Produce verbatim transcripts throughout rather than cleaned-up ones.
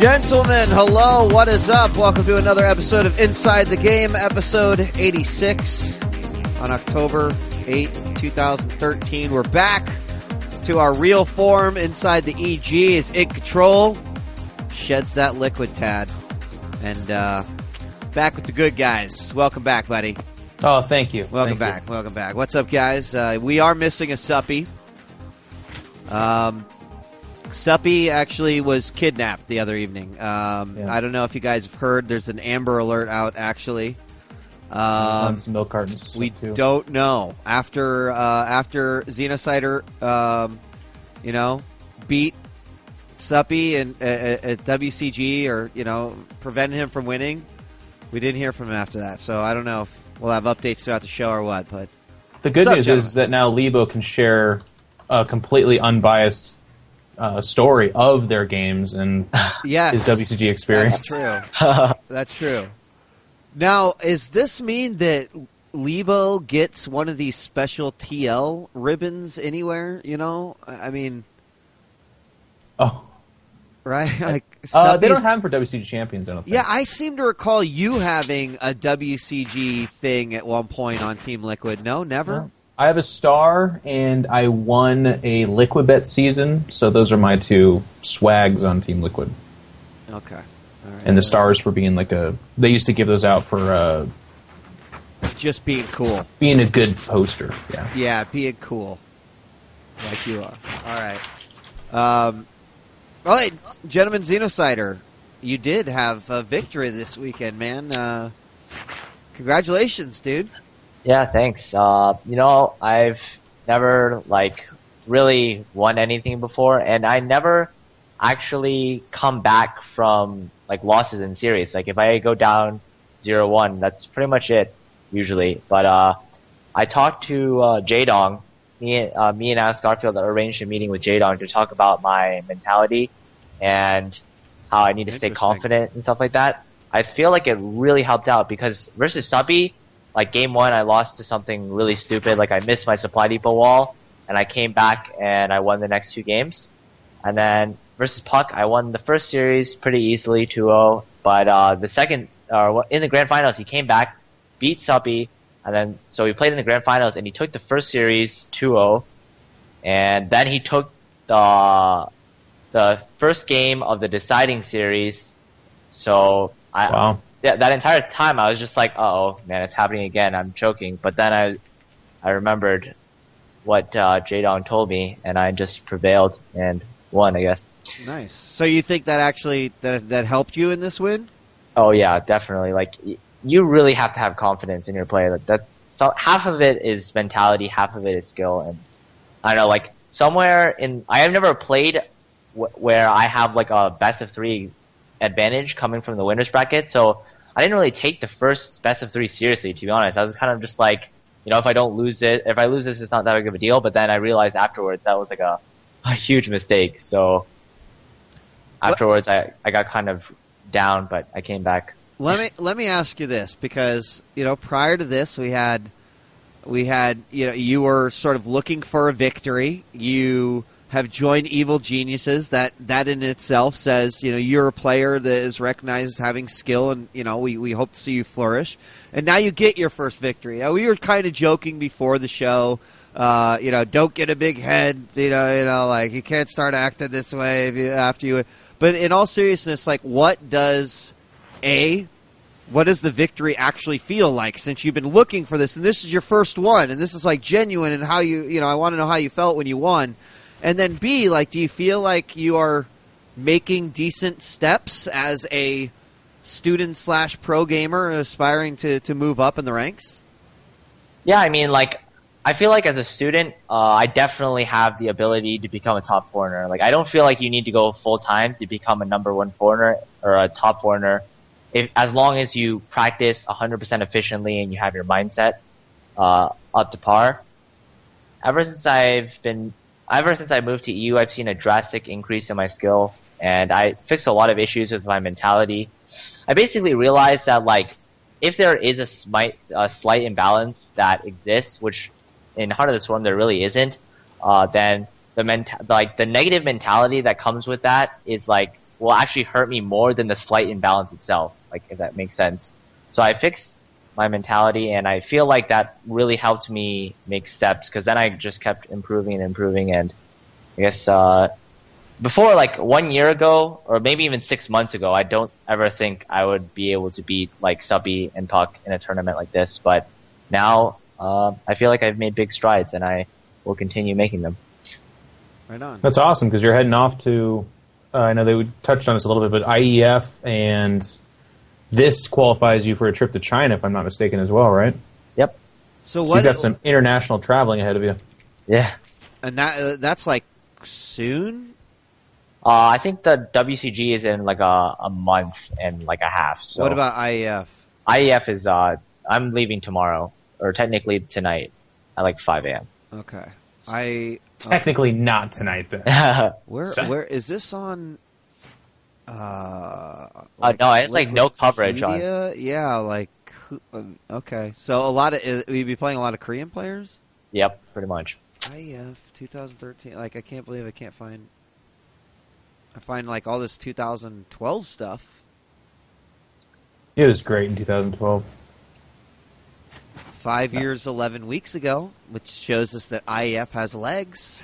Gentlemen, hello, what is up? Welcome to another episode of Inside the Game, episode eighty-six on October eighth, twenty thirteen. We're back to our real form inside the E G as Ink Control sheds that liquid tad. And uh, back with the good guys. Welcome back, buddy. Oh, thank you. Welcome thank back. You. Welcome back. What's up, guys? Uh, we are missing a Suppy. Um... Suppy actually was kidnapped the other evening. Um, yeah. I don't know if you guys have heard. There's an Amber Alert out, actually. Um, some milk cartons. We too. don't know. After uh, after Xenocider, um, you know, beat Suppy and uh, at W C G, or you know, prevented him from winning, we didn't hear from him after that. So I don't know if we'll have updates throughout the show or what. But the good up, news gentlemen? is that now Lebo can share a completely unbiased Uh, story of their games and yes, his W C G experience. That's true. That's true. Now, does this mean that Lebo gets one of these special T L ribbons anywhere? You know, I mean, oh, right? Like uh, they don't have them for W C G champions. I don't think. Yeah, I seem to recall you having a W C G thing at one point on Team Liquid. No, never. No. I have a star, and I won a Liquibet season, so those are my two swags on Team Liquid. Okay. All right. And the stars for being like a... They used to give those out for... Uh, just being cool. Being a good poster, yeah. Yeah, being cool. Like you are. All right. Um, all right, gentlemen, Xenocider, you did have a victory this weekend, man. Uh, congratulations, dude. Yeah, thanks. Uh, you know, I've never, like, really won anything before, and I never actually come back from, like, losses in series. Like, if I go down zero one, that's pretty much it, usually. But, uh, I talked to, uh, J-Dong. Me, uh, me and Alex Garfield arranged a meeting with J-Dong to talk about my mentality and how I need to stay confident and stuff like that. I feel like it really helped out because versus Suppy, like, game one, I lost to something really stupid. Like, I missed my supply depot wall, and I came back, and I won the next two games. And then, versus Puck, I won the first series pretty easily, two oh. But, uh, the second, uh, in the grand finals, he came back, beat Suppy, and then, so we played in the grand finals, and he took the first series two oh. And then he took the, the first game of the deciding series. So, I, wow. Yeah, that entire time I was just like, uh-oh, man, it's happening again. I'm choking. But then I I remembered what uh, J-Dong told me, and I just prevailed and won, I guess. Nice. So you think that actually that that helped you in this win? Oh, yeah, definitely. Like, y- you really have to have confidence in your play. Like, that, so half of it is mentality, half of it is skill. And I don't know, like, somewhere in... I have never played w- where I have, like, a best of three advantage coming from the winner's bracket, so I didn't really take the first best of three seriously, to be honest. I was kind of just like, you know, if I don't lose it, if I lose this, it's not that big of a deal. But then I realized afterwards that was like a, a huge mistake. So afterwards, I, I got kind of down, but I came back. Let me let me ask you this, because you know, prior to this, we had we had you know, you were sort of looking for a victory. You have joined Evil Geniuses. That that in itself says, you know, you're a player that is recognized as having skill, and you know, we, we hope to see you flourish. And now you get your first victory. Now, we were kind of joking before the show, uh, you know, don't get a big head, you know, you know, like you can't start acting this way if you, after you. But in all seriousness, like, what does a what does the victory actually feel like, since you've been looking for this, and this is your first one, and this is like genuine, and how you you know, I want to know how you felt when you won. And then B, like, do you feel like you are making decent steps as a student slash pro gamer aspiring to, to move up in the ranks? Yeah, I mean, like, I feel like as a student, uh, I definitely have the ability to become a top foreigner. Like, I don't feel like you need to go full time to become a number one foreigner or a top foreigner, if as long as you practice one hundred percent efficiently and you have your mindset uh, up to par. Ever since I've been Ever since I moved to E U, I've seen a drastic increase in my skill, and I fixed a lot of issues with my mentality. I basically realized that, like, if there is a slight, a slight imbalance that exists, which in Heart of the Swarm there really isn't, uh, then the menta- like the negative mentality that comes with that is like will actually hurt me more than the slight imbalance itself, like if that makes sense. So I fixed my mentality, and I feel like that really helped me make steps, because then I just kept improving and improving, and I guess uh, before, like one year ago, or maybe even six months ago, I don't ever think I would be able to beat like Subby and Puck in a tournament like this, but now uh, I feel like I've made big strides, and I will continue making them. Right on. That's awesome, because you're heading off to, uh, I know they touched on this a little bit, but I E F, and this qualifies you for a trip to China, if I'm not mistaken, as well, right? Yep. So So what? you got some international traveling ahead of you. Yeah. and that uh, that's like soon. Uh, I think the W C G is in like a, a month and like a half. So What about I E F? I E F is, uh, I'm leaving tomorrow, or technically tonight at like five a.m. Okay. I Technically not tonight, then. uh, where So- where is this on? Uh, no, I had like no coverage on. Wikipedia? Yeah, like who- um, okay. So a lot of uh, we'd be playing a lot of Korean players. Yep, pretty much. I E F twenty thirteen. Like I can't believe I can't find. I find like all this two thousand twelve stuff. It was great in two thousand twelve. Five years, eleven weeks ago, which shows us that I E F has legs.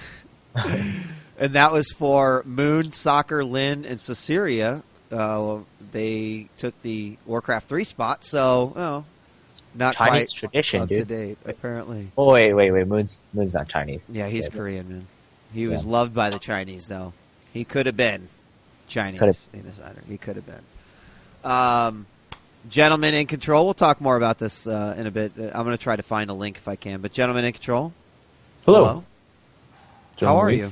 And that was for Moon, Soccer, Lin, and Caesarea. Uh, they took the Warcraft three spot, so oh, not Chinese quite tradition, up dude. to date, apparently. Oh wait, wait, wait. Moon's Moon's not Chinese. Yeah, he's Yeah. Korean, man. He was Yeah. loved by the Chinese, though. He could have been Chinese Could've. in his honor. He could have been. Um, Gentlemen in Control. We'll talk more about this uh, in a bit. Uh, I'm going to try to find a link if I can. But Gentlemen in Control. Hello. How are Week. you?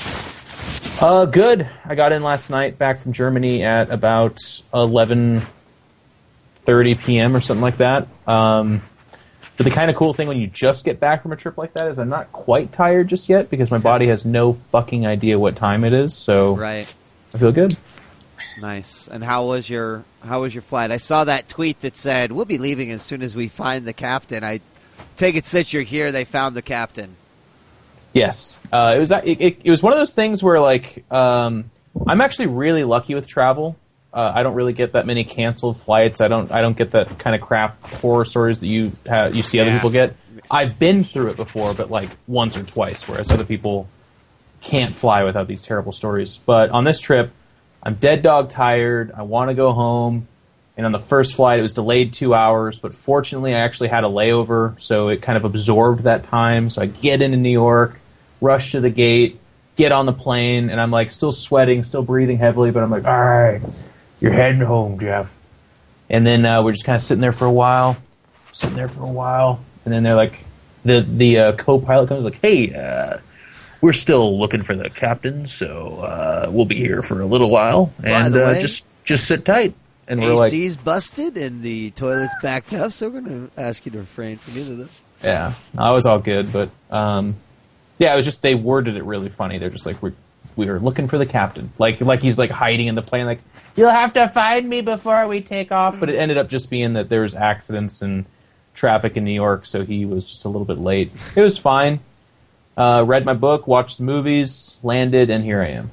Uh, good. I got in last night, back from Germany at about eleven thirty p.m. or something like that. Um, but the kind of cool thing when you just get back from a trip like that is I'm not quite tired just yet, because my body has no fucking idea what time it is. So Right. I feel good. Nice. And how was your how was your flight? I saw that tweet that said we'll be leaving as soon as we find the captain. I take it since you're here, they found the captain. Yes, uh, it was. It, it, it was one of those things where, like, um, I'm actually really lucky with travel. Uh, I don't really get that many canceled flights. I don't. I don't get that kind of crap horror stories that you have, you see other Yeah. people get. I've been through it before, but like once or twice, whereas other people can't fly without these terrible stories. But on this trip, I'm dead dog tired. I want to go home. And on the first flight, it was delayed two hours, but fortunately, I actually had a layover, so it kind of absorbed that time. So I get into New York, rush to the gate, get on the plane, and I'm like still sweating, still breathing heavily, but I'm like, all right, you're heading home, Jeff. And then uh, we're just kind of sitting there for a while, sitting there for a while, and then they're like, the the uh, co-pilot comes like, hey, uh, we're still looking for the captain, so uh, we'll be here for a little while, and the uh, way- just just sit tight. And we're like, A C's busted and the toilet's backed up, so we're going to ask you to refrain from either of those. yeah, I was all good, but um, yeah, it was just they worded it really funny. They're just like, we we were looking for the captain, like like he's like hiding in the plane, like you'll have to find me before we take off. But it ended up just being that there was accidents and traffic in New York, so he was just a little bit late. It was fine. Uh, read my book, watched the movies, landed, and here I am.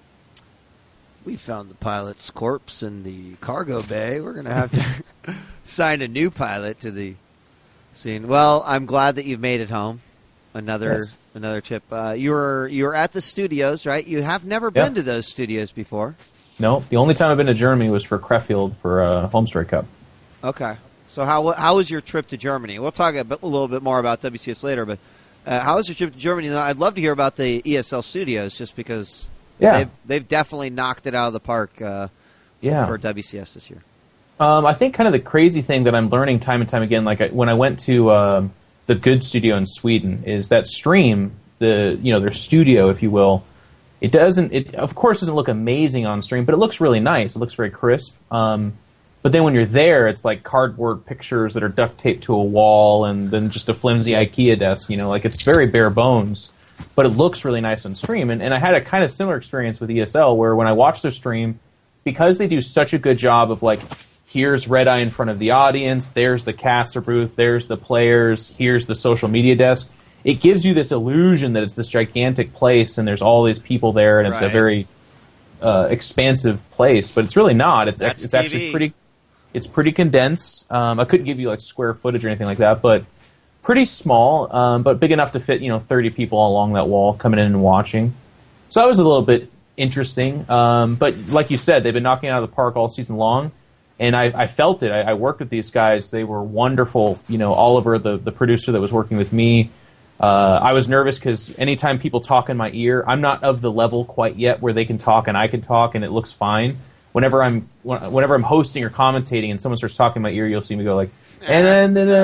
We found the pilot's corpse in the cargo bay. We're going to have to sign a new pilot to the scene. Well, I'm glad that you've made it home. Another Yes. another trip. Uh, you were you were at the studios, right? You have never Yeah. been to those studios before. No, the only time I've been to Germany was for Krefeld for uh, Homestray Cup. Okay. So how how was your trip to Germany? We'll talk a, bit, a little bit more about W C S later, but uh, how was your trip to Germany? I'd love to hear about the E S L studios, just because Yeah. they've, they've definitely knocked it out of the park uh, Yeah. for W C S this year. Um, I think kind of the crazy thing that I'm learning time and time again, like I, when I went to um, the Good Studio in Sweden, is that stream, the you know their studio, if you will, it doesn't, it of course doesn't look amazing on stream, but it looks really nice. It looks very crisp. Um, but then when you're there, it's like cardboard pictures that are duct taped to a wall, and then just a flimsy IKEA desk. You know, like it's very bare bones, but it looks really nice on stream. And, and I had a kind of similar experience with E S L, where when I watched their stream, because they do such a good job of like, here's Red Eye in front of the audience, there's the caster booth, there's the players, here's the social media desk. It gives you this illusion that it's this gigantic place and there's all these people there, and it's a Right. very uh, expansive place, but it's really not. It's That's it's actually pretty. It's pretty condensed. Um, I couldn't give you like square footage or anything like that, but pretty small, um, but big enough to fit, you know, thirty people along that wall coming in and watching. So that was a little bit interesting. Um, but like you said, they've been knocking it out of the park all season long, and I, I felt it. I, I worked with these guys. They were wonderful. You know, Oliver, the, the producer that was working with me, uh, I was nervous because anytime people talk in my ear, I'm not of the level quite yet where they can talk and I can talk and it looks fine. Whenever I'm whenever I'm hosting or commentating and someone starts talking in my ear, you'll see me go like, and then, and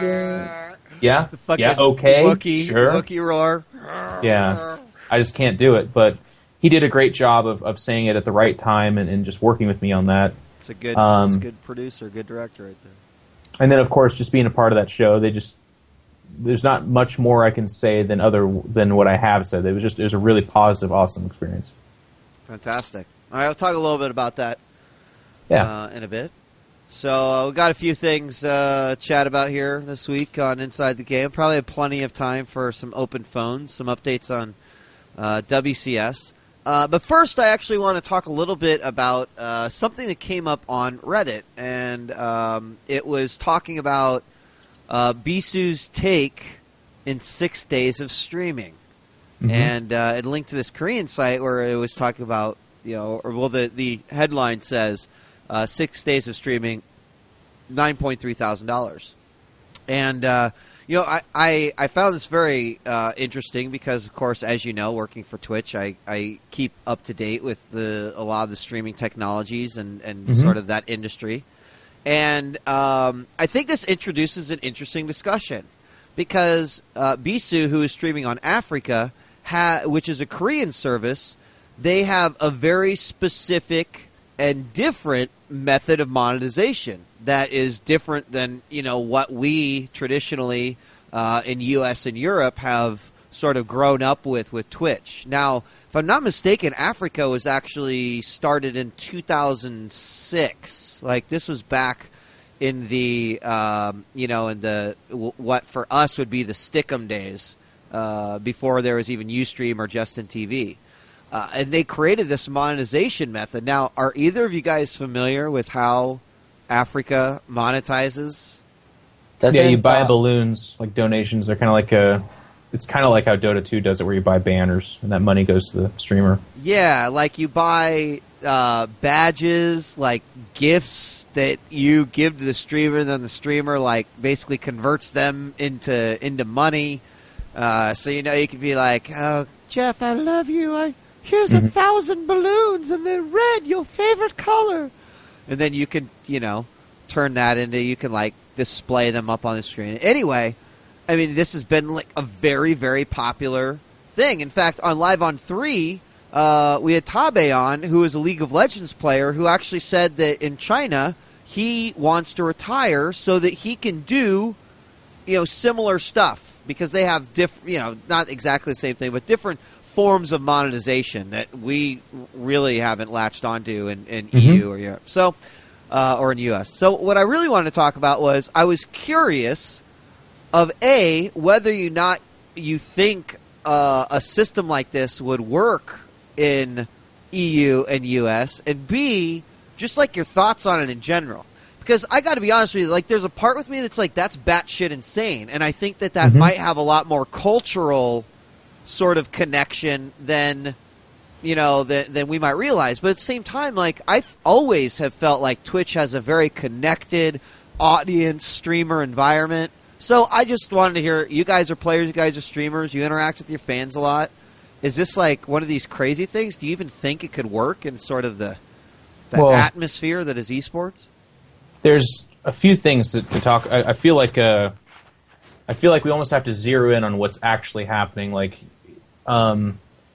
then, yeah, yeah, okay, Wookie, sure, Wookie roar. Yeah, I just can't do it. But he did a great job of, of saying it at the right time and, and just working with me on that. It's a good, um, it's a good producer, good director right there. And then, of course, just being a part of that show, they just there's not much more I can say than other than what I have said. It was just it was a really positive, awesome experience. Fantastic. All right, I'll talk a little bit about that yeah. uh, in a bit. So uh, we've got a few things uh, to chat about here this week on Inside the Game. Probably have plenty of time for some open phones, some updates on uh, W C S. Uh, but first, I actually want to talk a little bit about uh, something that came up on Reddit. And um, it was talking about uh, Bisu's take in six days of streaming. Mm-hmm. And uh, it linked to this Korean site where it was talking about, you know, or well, the, the headline says, uh, six days of streaming, nine point three thousand dollars. And, uh, you know, I, I, I found this very uh, interesting because, of course, as you know, working for Twitch, I, I keep up to date with the a lot of the streaming technologies and, and mm-hmm. sort of that industry. And um, I think this introduces an interesting discussion because uh, Bisu, who is streaming on Africa, ha- which is a Korean service, they have a very specific and different method of monetization that is different than, you know, what we traditionally uh, in U S and Europe have sort of grown up with with Twitch. Now, if I'm not mistaken, Africa was actually started in two thousand six. Like, this was back in the, um, you know, in the w- what for us would be the Stickum days, uh, before there was even Ustream or Justin T V. Uh, and they created this monetization method. Now, are either of you guys familiar with how Africa monetizes? Doesn't, yeah, you buy uh, balloons, like donations. They're kind of like a... It's kind of like how Dota two does it, where you buy banners, and that money goes to the streamer. Yeah, like you buy uh, badges, like gifts that you give to the streamer, and then the streamer, like, basically converts them into into money. Uh, so, you know, you could be like, oh, Jeff, I love you. I... Here's mm-hmm. a thousand balloons, and then red, your favorite color. And then you can, you know, turn that into, you can, like, display them up on the screen. Anyway, I mean, this has been, like, a very, very popular thing. In fact, on Live on three, uh, we had Tabe on, who is a League of Legends player, who actually said that in China, he wants to retire so that he can do, you know, similar stuff. Because they have different, you know, not exactly the same thing, but different forms of monetization that we really haven't latched onto in, in mm-hmm. E U or Europe, so uh, or in U S. So what I really wanted to talk about was I was curious of A, whether or not you think uh, a system like this would work in E U and U S, and B, just like your thoughts on it in general. Because I got to be honest with you, like there's a part with me that's like that's batshit insane, and I think that that mm-hmm. might have a lot more cultural sort of connection than, you know, than, than we might realize. But at the same time, like, I always have felt like Twitch has a very connected audience streamer environment. So I just wanted to hear, you guys are players, you guys are streamers, you interact with your fans a lot. Is this like one of these crazy things? Do you even think it could work in sort of the, the well, atmosphere that is esports? There's a few things to, to talk. I, I feel like uh, I feel like we almost have to zero in on what's actually happening. Like, Um,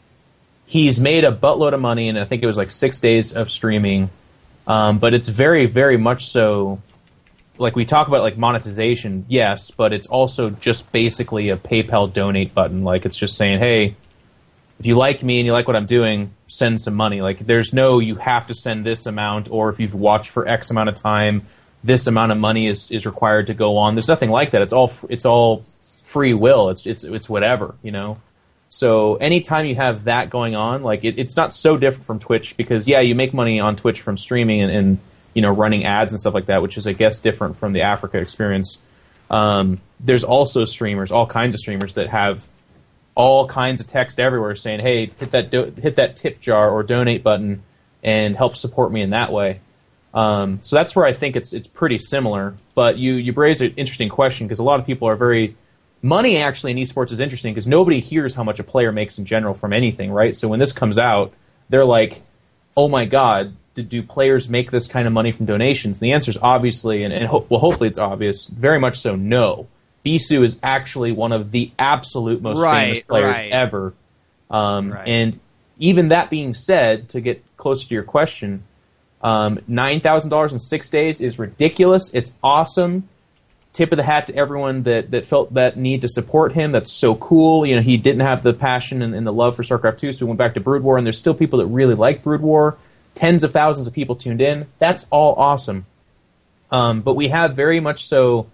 he's made a buttload of money, and I think it was like six days of streaming. Um, but it's very, very much so, like we talk about like monetization, yes, but it's also just basically a PayPal donate button. Like it's just saying, hey, if you like me and you like what I'm doing, send some money. Like there's no, you have to send this amount, or if you've watched for X amount of time, this amount of money is, is required to go on. There's nothing like that. It's all, it's all free will. It's, it's, it's whatever, you know? So anytime you have that going on, like it, it's not so different from Twitch because yeah, you make money on Twitch from streaming and, and you know running ads and stuff like that, which is I guess different from the Africa experience. Um, there's also streamers, all kinds of streamers that have all kinds of text everywhere saying, "Hey, hit that do- hit that tip jar or donate button and help support me in that way." Um, so that's where I think it's it's pretty similar. But you you raise an interesting question because a lot of people are very money actually in esports is interesting because nobody hears how much a player makes in general from anything, right? So when this comes out, they're like, "Oh my God, do, do players make this kind of money from donations?" And the answer is obviously, and, and ho- well, hopefully it's obvious, very much so, no. Bisu is actually one of the absolute most right, famous players right. ever. Um, right. And even that being said, to get closer to your question, um, nine thousand dollars in six days is ridiculous. It's awesome. Tip of the hat to everyone that, that felt that need to support him. That's so cool. You know, he didn't have the passion and, and the love for StarCraft two, so we went back to Brood War, and there's still people that really like Brood War. Tens of thousands of people tuned in. That's all awesome. Um, but we have very much so,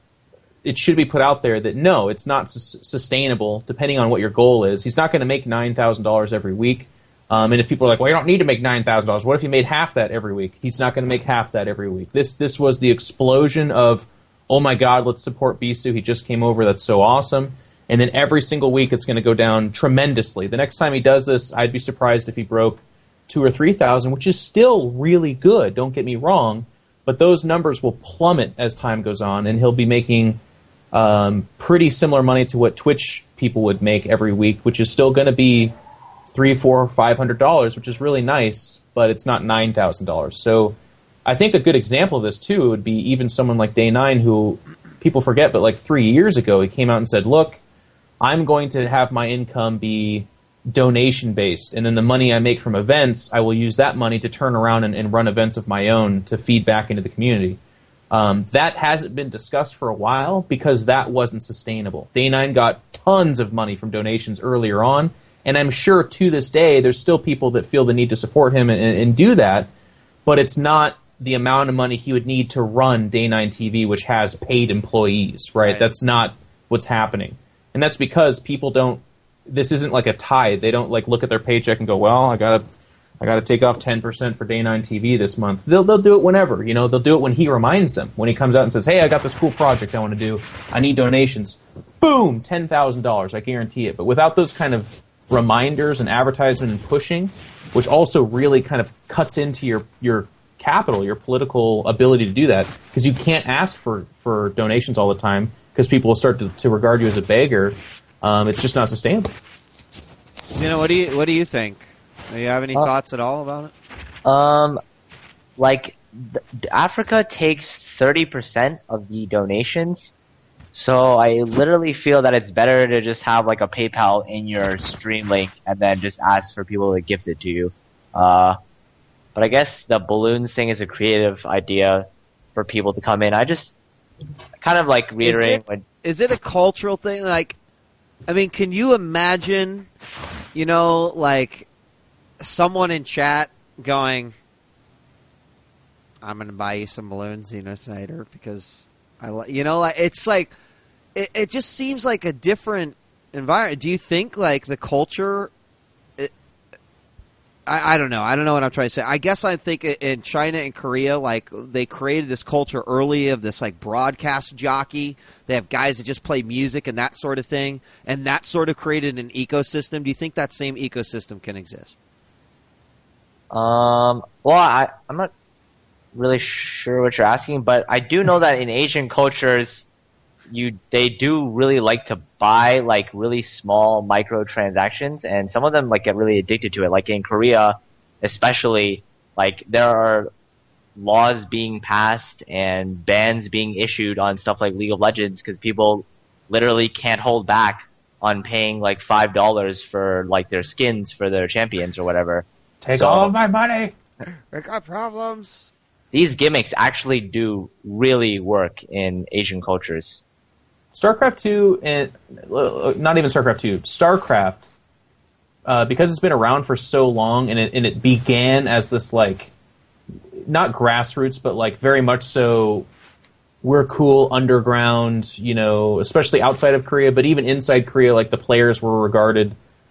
it should be put out there that no, it's not su- sustainable, depending on what your goal is. He's not going to make nine thousand dollars every week. Um, and if people are like, well, you don't need to make nine thousand dollars. What if he made half that every week? He's not going to make half that every week. This this was the explosion of, oh my God, let's support Bisu. He just came over. That's so awesome. And then every single week it's going to go down tremendously. The next time he does this, I'd be surprised if he broke two or three thousand, which is still really good. Don't get me wrong. But those numbers will plummet as time goes on, and he'll be making um, pretty similar money to what Twitch people would make every week, which is still going to be three, four, five hundred dollars, which is really nice, but it's not nine thousand dollars. So I think a good example of this too would be even someone like Day Nine, who people forget, but like three years ago he came out and said, "Look, I'm going to have my income be donation based, and then the money I make from events, I will use that money to turn around and, and run events of my own to feed back into the community." Um, that hasn't been discussed for a while because that wasn't sustainable. Day Nine got tons of money from donations earlier on, and I'm sure to this day there's still people that feel the need to support him and, and do that, but it's not the amount of money he would need to run Day Nine T V, which has paid employees, right? Right. That's not what's happening. And that's because people don't, this isn't like a tithe. They don't like look at their paycheck and go, well, I gotta, I gotta take off ten percent for Day Nine T V this month. They'll, they'll do it whenever, you know, they'll do it when he reminds them. When he comes out and says, hey, I got this cool project I want to do. I need donations. Boom, ten thousand dollars. I guarantee it. But without those kind of reminders and advertisement and pushing, which also really kind of cuts into your, your capital, your political ability to do that, because you can't ask for, for donations all the time because people will start to, to regard you as a beggar. Um, it's just not sustainable. You know, what do you what do you think? Do you have any uh, thoughts at all about it? Um, like th- Africa takes thirty percent of the donations, so I literally feel that it's better to just have like a PayPal in your stream link and then just ask for people to gift it to you. Uh, but I guess the balloons thing is a creative idea for people to come in. I just kind of like reiterating. Is it, when, is it a cultural thing? Like, I mean, can you imagine, you know, like someone in chat going, I'm going to buy you some balloons, you know, Snyder, because I like, you know, like, it's like, it, it just seems like a different environment. Do you think, like, the culture, it, I, I don't know. I don't know what I'm trying to say. I guess I think in China and Korea, like, they created this culture early of this, like, broadcast jockey. They have guys that just play music and that sort of thing, and that sort of created an ecosystem. Do you think that same ecosystem can exist? Um, well, I, I'm not really sure what you're asking, but I do know that in Asian cultures, you they do really like to buy like really small microtransactions, and some of them like get really addicted to it. Like in Korea, especially, like there are laws being passed and bans being issued on stuff like League of Legends because people literally can't hold back on paying like five dollars for like their skins for their champions or whatever. Take so, all of my money. I got problems. These gimmicks actually do really work in Asian cultures. StarCraft two, and not even StarCraft two, StarCraft, uh, because it's been around for so long, and it, and it began as this, like, not grassroots, but, like, very much so, we're cool, underground, you know, especially outside of Korea, but even inside Korea, like, the players were regarded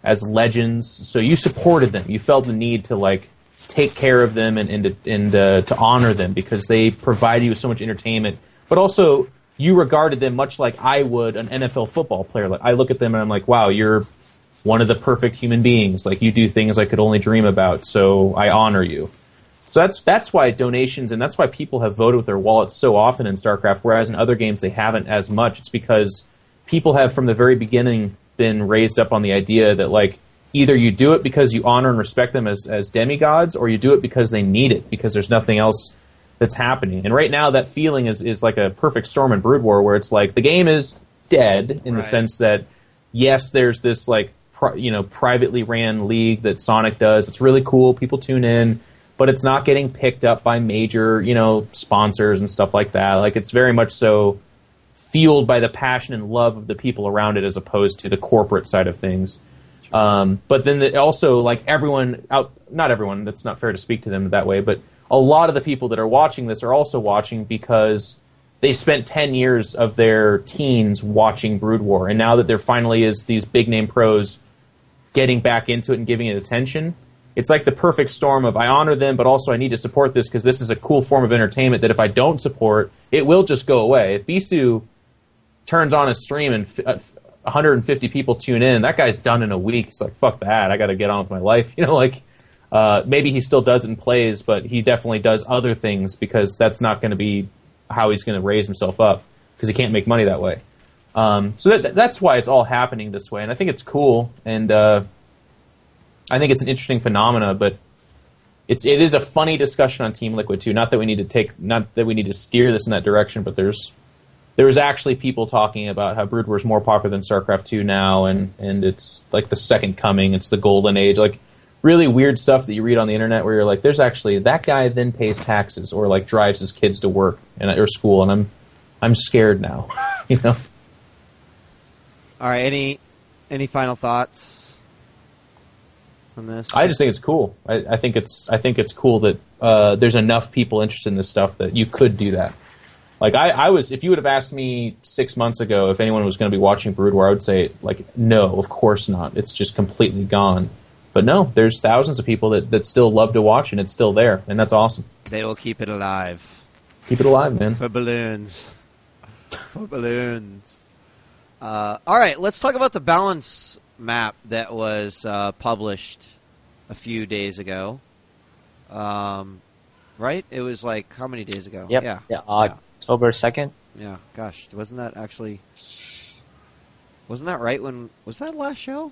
as legends. So you supported them. You felt the need to like take care of them and and, to, and uh, to honor them because they provide you with so much entertainment. But also, you regarded them much like I would an N F L football player. Like I look at them and I'm like, wow, you're one of the perfect human beings. Like you do things I could only dream about. So I honor you. So that's that's why donations and that's why people have voted with their wallets so often in StarCraft, whereas in other games they haven't as much. It's because people have from the very beginning been raised up on the idea that like either you do it because you honor and respect them as, as demigods, or you do it because they need it, because there's nothing else that's happening. And right now that feeling is, is like a perfect storm in Brood War, where it's like the game is dead in right. the sense that yes, there's this like pri- you know privately ran league that Sonic does. It's really cool. People tune in. But it's not getting picked up by major, you know, sponsors and stuff like that. Like, it's very much so fueled by the passion and love of the people around it as opposed to the corporate side of things. Sure. Um, but then the, also, like, everyone, out not everyone, that's not fair to speak to them that way, but a lot of the people that are watching this are also watching because they spent ten years of their teens watching Brood War. And now that there finally is these big-name pros getting back into it and giving it attention, it's like the perfect storm of I honor them, but also I need to support this because this is a cool form of entertainment that if I don't support, it will just go away. If Bisu turns on a stream and f- one hundred fifty people tune in, that guy's done in a week. He's like, fuck that, I got to get on with my life. You know, like uh, maybe he still does it and plays, but he definitely does other things because that's not going to be how he's going to raise himself up because he can't make money that way. Um, so that, that's why it's all happening this way, and I think it's cool, and uh, I think it's an interesting phenomena, but it's it is a funny discussion on Team Liquid too. Not that we need to take, not that we need to steer this in that direction, but there's there was actually people talking about how Brood War is more popular than StarCraft two now, and and it's like the second coming, it's the golden age, like really weird stuff that you read on the internet where you're like, there's actually that guy then pays taxes or like drives his kids to work and or school, and I'm I'm scared now, you know. All right, any any final thoughts on this? I just think it's cool. I, I think it's I think it's cool that uh, there's enough people interested in this stuff that you could do that. Like I, I was, if you would have asked me six months ago if anyone was going to be watching Brood War, I would say like no, of course not. It's just completely gone. But no, there's thousands of people that, that still love to watch, and it's still there, and that's awesome. They will keep it alive. Keep it alive, man. For balloons. For balloons. Uh, all right, let's talk about the balance map that was uh, published a few days ago. Um, right? It was like, how many days ago? Yep. Yeah. yeah. Uh, yeah. October second. Yeah, gosh, wasn't that actually... Wasn't that right when... Was that last show?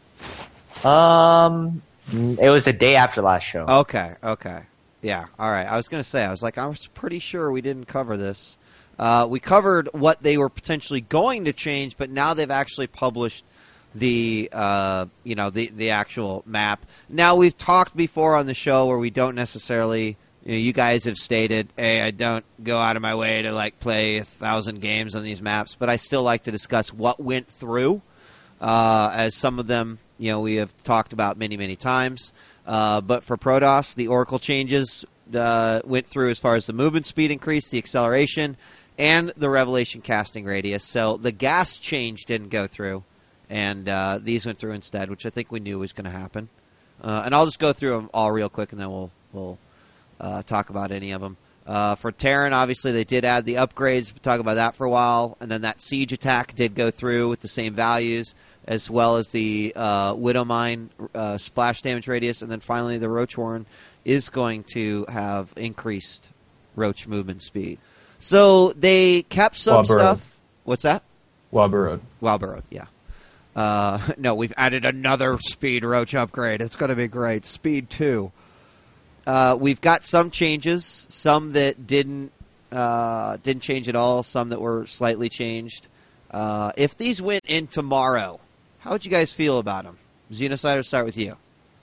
Um, it was the day after last show. Okay, okay. Yeah, all right. I was going to say, I was like, I was pretty sure we didn't cover this. Uh, we covered what they were potentially going to change, but now they've actually published the uh, you know the the actual map. Now we've talked before on the show where we don't necessarily. You know, you guys have stated, hey, I don't go out of my way to like play a thousand games on these maps, but I still like to discuss what went through, uh, as some of them, you know, we have talked about many, many times. Uh, but for Protoss, the Oracle changes uh, went through as far as the movement speed increase, the acceleration, and the Revelation casting radius. So the gas change didn't go through, and uh, these went through instead, which I think we knew was going to happen. Uh, and I'll just go through them all real quick, and then we'll we'll uh, talk about any of them. Uh, for Terran, obviously, they did add the upgrades. We'll talk about that for a while. And then that siege attack did go through with the same values, as well as the uh, Widowmine uh, splash damage radius. And then finally, the Roach Warren is going to have increased Roach movement speed. So they kept some Well burrowed. stuff. What's that? Well burrowed. Well burrowed, yeah. Uh, no, we've added another speed Roach upgrade. It's going to be great. Speed two. Uh, we've got some changes, some that didn't uh, didn't change at all, some that were slightly changed. Uh, if these went in tomorrow, how would you guys feel about them? Xenocide, let's start with you.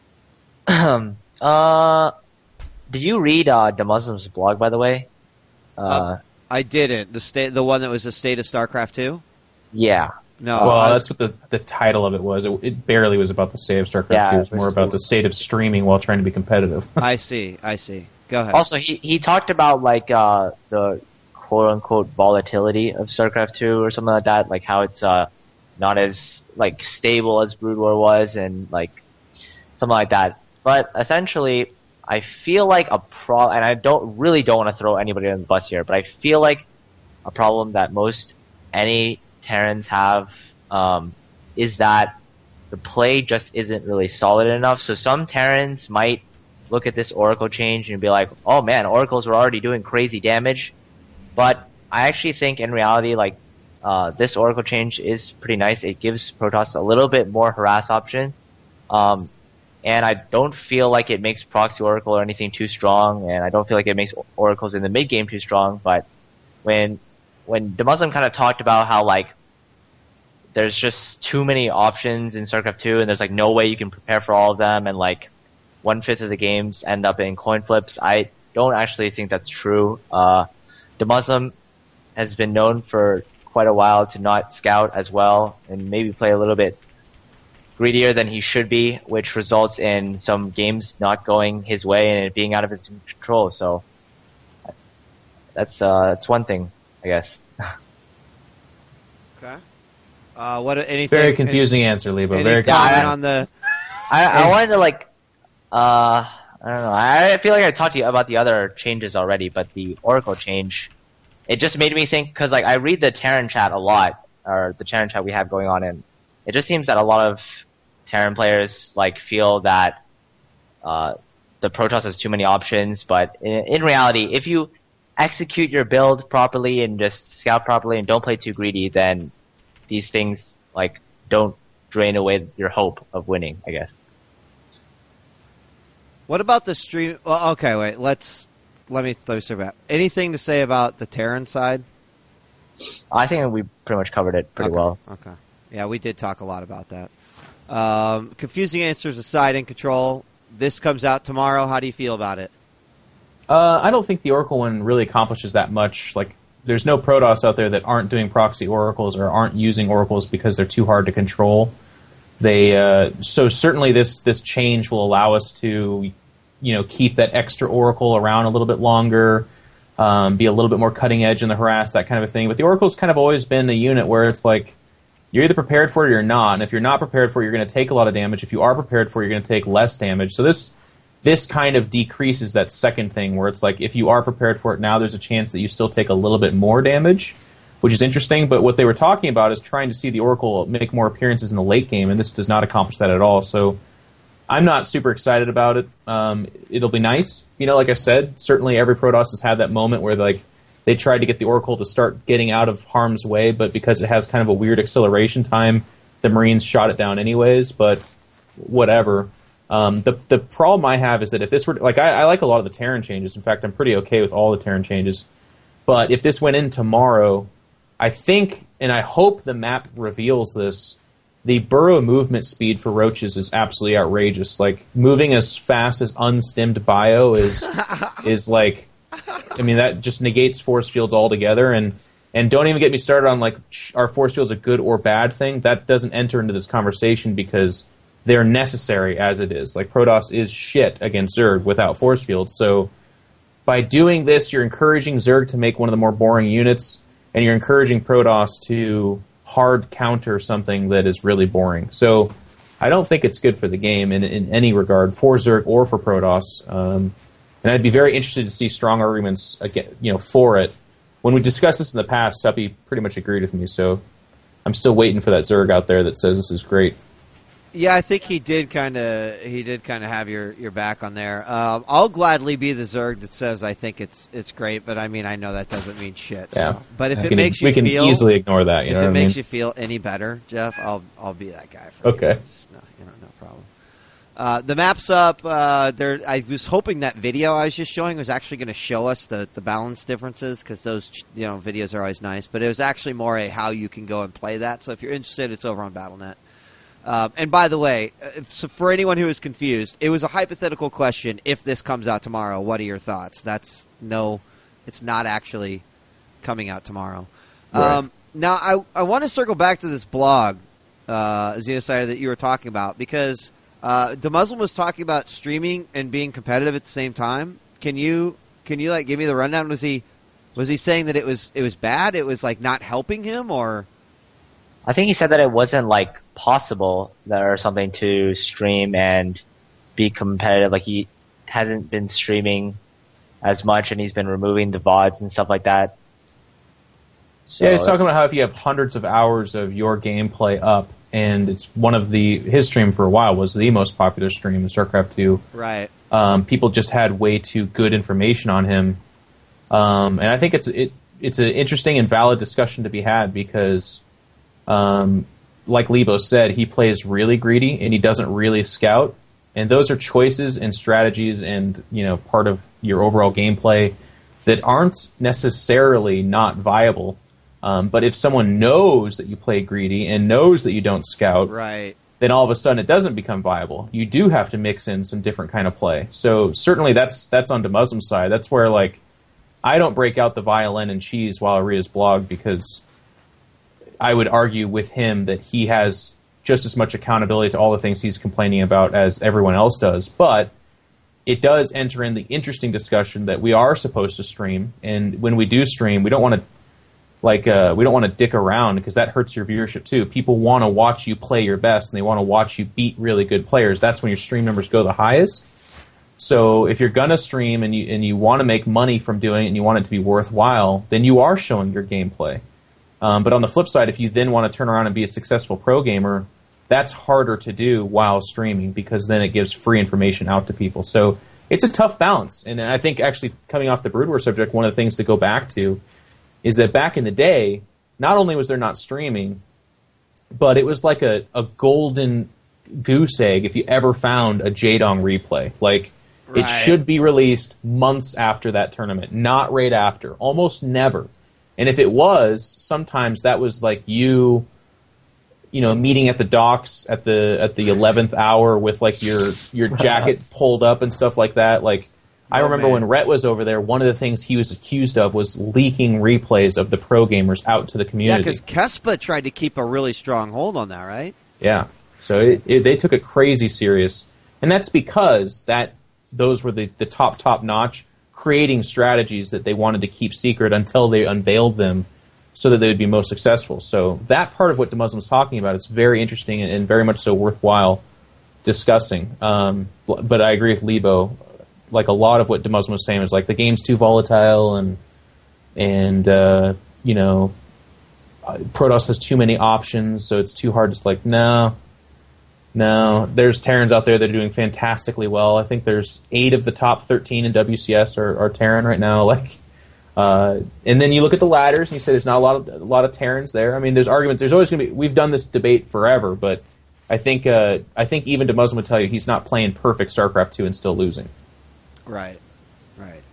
uh, did you read uh, the Muslim's blog, by the way? Uh, uh, I didn't. The state, the one that was the state of StarCraft two? Yeah. No. Well, I was, that's what the, the title of it was. It, it barely was about the state of StarCraft Yeah, two. It it was was- more about the state of streaming while trying to be competitive. I see. I see. Go ahead. Also, he, he talked about like uh, the quote unquote volatility of StarCraft two or something like that, like how it's uh, not as like stable as Brood War was, and like something like that. But essentially, I feel like a pro, and I don't really don't want to throw anybody on the bus here, but I feel like a problem that most any Terrans have um, is that the play just isn't really solid enough. So some Terrans might look at this Oracle change and be like, oh man, Oracles were already doing crazy damage. But I actually think in reality, like, uh, this Oracle change is pretty nice. It gives Protoss a little bit more harass option. Um, and I don't feel like it makes Proxy Oracle or anything too strong, and I don't feel like it makes Oracles in the mid game too strong. But when, when the Muslim kind of talked about how, like, there's just too many options in StarCraft two, and there's like no way you can prepare for all of them, and like one fifth of the games end up in coin flips. I don't actually think that's true. Uh, the Muslim has been known for quite a while to not scout as well, and maybe play a little bit greedier than he should be, which results in some games not going his way and it being out of his control. So that's uh, that's one thing, I guess. Okay. Uh, what anything? Very confusing any, answer, Lebo. Any Very comment on the. I, I wanted to like, uh, I don't know. I feel like I talked to you about the other changes already, but the Oracle change, it just made me think, because like I read the Terran chat a lot, or the Terran chat we have going on, and it just seems that a lot of Terran players like feel that uh, the Protoss has too many options. But in, in reality, if you execute your build properly and just scout properly and don't play too greedy, then these things like don't drain away your hope of winning, I guess. What about the stream? Well, okay, wait. Let's let me throw some back. Anything to say about the Terran side? I think we pretty much covered it pretty okay. well. Okay. Yeah, we did talk a lot about that. Um, confusing answers aside, in control. This comes out tomorrow. How do you feel about it? Uh, I don't think the Oracle one really accomplishes that much. Like, there's no Protoss out there that aren't doing proxy oracles or aren't using oracles because they're too hard to control. They uh, so certainly this this change will allow us to, you know, keep that extra oracle around a little bit longer, um, be a little bit more cutting edge in the harass, that kind of a thing. But the oracle's kind of always been a unit where it's like you're either prepared for it or you're not. And if you're not prepared for it, you're going to take a lot of damage. If you are prepared for it, you're going to take less damage. So this. This kind of decreases that second thing where it's like if you are prepared for it now, there's a chance that you still take a little bit more damage, which is interesting. But what they were talking about is trying to see the Oracle make more appearances in the late game, and this does not accomplish that at all. So I'm not super excited about it. Um, it'll be nice. You know, like I said, certainly every Protoss has had that moment where like they tried to get the Oracle to start getting out of harm's way, but because it has kind of a weird acceleration time, the Marines shot it down anyways, but whatever. Um, the the problem I have is that if this were like I, I like a lot of the Terran changes. In fact, I'm pretty okay with all the Terran changes. But if this went in tomorrow, I think and I hope the map reveals this. The burrow movement speed for roaches is absolutely outrageous. Like moving as fast as unstimmed bio is is like I mean that just negates force fields altogether. And and don't even get me started on like are force fields a good or bad thing? That doesn't enter into this conversation because they're necessary as it is. Like, Protoss is shit against Zerg without force fields. So, by doing this, you're encouraging Zerg to make one of the more boring units, and you're encouraging Protoss to hard counter something that is really boring. So, I don't think it's good for the game in, in any regard, for Zerg or for Protoss. Um, and I'd be very interested to see strong arguments again, you know, for it. When we discussed this in the past, Suppy pretty much agreed with me, so I'm still waiting for that Zerg out there that says this is great. Yeah, I think he did kind of he did kind of have your, your back on there. Um, I'll gladly be the Zerg that says I think it's it's great, but I mean I know that doesn't mean shit. Yeah. So. But if I it can, makes you we can feel, easily ignore that. You if know it what I makes mean? you feel any better, Jeff, I'll I'll be that guy. For okay. You. Just, no, you know, no problem. Uh, the map's up. Uh, there, I was hoping that video I was just showing was actually going to show us the, the balance differences because those you know videos are always nice. But it was actually more a how you can go and play that. So if you're interested, it's over on Battle dot net. Uh, and by the way, if, so for anyone who is confused, it was a hypothetical question. If this comes out tomorrow, what are your thoughts? That's no, it's not actually coming out tomorrow. Right. Um, now, I I want to circle back to this blog, uh, Xenocider, that you were talking about because uh, DeMuslim was talking about streaming and being competitive at the same time. Can you can you like give me the rundown? Was he was he saying that it was it was bad? It was like not helping him, or I think he said that it wasn't like possible or something to stream and be competitive. Like he hasn't been streaming as much, and he's been removing the V O Ds and stuff like that. So yeah, he's talking about how if you have hundreds of hours of your gameplay up, and it's one of the his stream for a while was the most popular stream in StarCraft two. Right. Um, people just had way too good information on him, um, and I think it's it it's an interesting and valid discussion to be had because, um, like Lebo said, he plays really greedy and he doesn't really scout, and those are choices and strategies and you know part of your overall gameplay that aren't necessarily not viable. Um, but if someone knows that you play greedy and knows that you don't scout, right, then all of a sudden it doesn't become viable. You do have to mix in some different kind of play. So certainly that's that's on DeMuslim's side. That's where like I don't break out the violin and cheese while I read his blog because I would argue with him that he has just as much accountability to all the things he's complaining about as everyone else does. But it does enter in the interesting discussion that we are supposed to stream, and when we do stream, we don't want to Like, uh, we don't want to dick around because that hurts your viewership too. People want to watch you play your best and they want to watch you beat really good players. That's when your stream numbers go the highest. So if you're going to stream and you and you want to make money from doing it and you want it to be worthwhile, then you are showing your gameplay. Um, but on the flip side, if you then want to turn around and be a successful pro gamer, that's harder to do while streaming because then it gives free information out to people. So it's a tough balance. And I think actually coming off the Brood War subject, one of the things to go back to is that back in the day, not only was there not streaming, but it was like a, a golden goose egg if you ever found a Jaedong replay. Like, right. It should be released months after that tournament, not right after. Almost never. And if it was, sometimes that was like you, you know, meeting at the docks at the at the eleventh hour with like your your jacket pulled up and stuff like that. Like, I Oh, remember man. when Rhett was over there, one of the things he was accused of was leaking replays of the pro gamers out to the Yeah, community. because Kespa tried to keep a really strong hold on that, right? Yeah. So it, it, they took it crazy serious. And that's because that those were the, the top, top notch, creating strategies that they wanted to keep secret until they unveiled them so that they would be most successful. So that part of what DeMuslim was talking about is very interesting and, and very much so worthwhile discussing. Um, but I agree with Lebo. Like a lot of what DeMuslim was saying is like the game's too volatile and and uh, you know Protoss has too many options, so it's too hard to like no, no. There's Terrans out there that are doing fantastically well. I think there's eight of the top thirteen in W C S are, are Terran right now. Like, uh, and then you look at the ladders and you say there's not a lot of a lot of Terrans there. I mean, there's arguments. There's always going to be. We've done this debate forever, but I think uh, I think even DeMuslim would tell you he's not playing perfect StarCraft two and still losing. Right, right.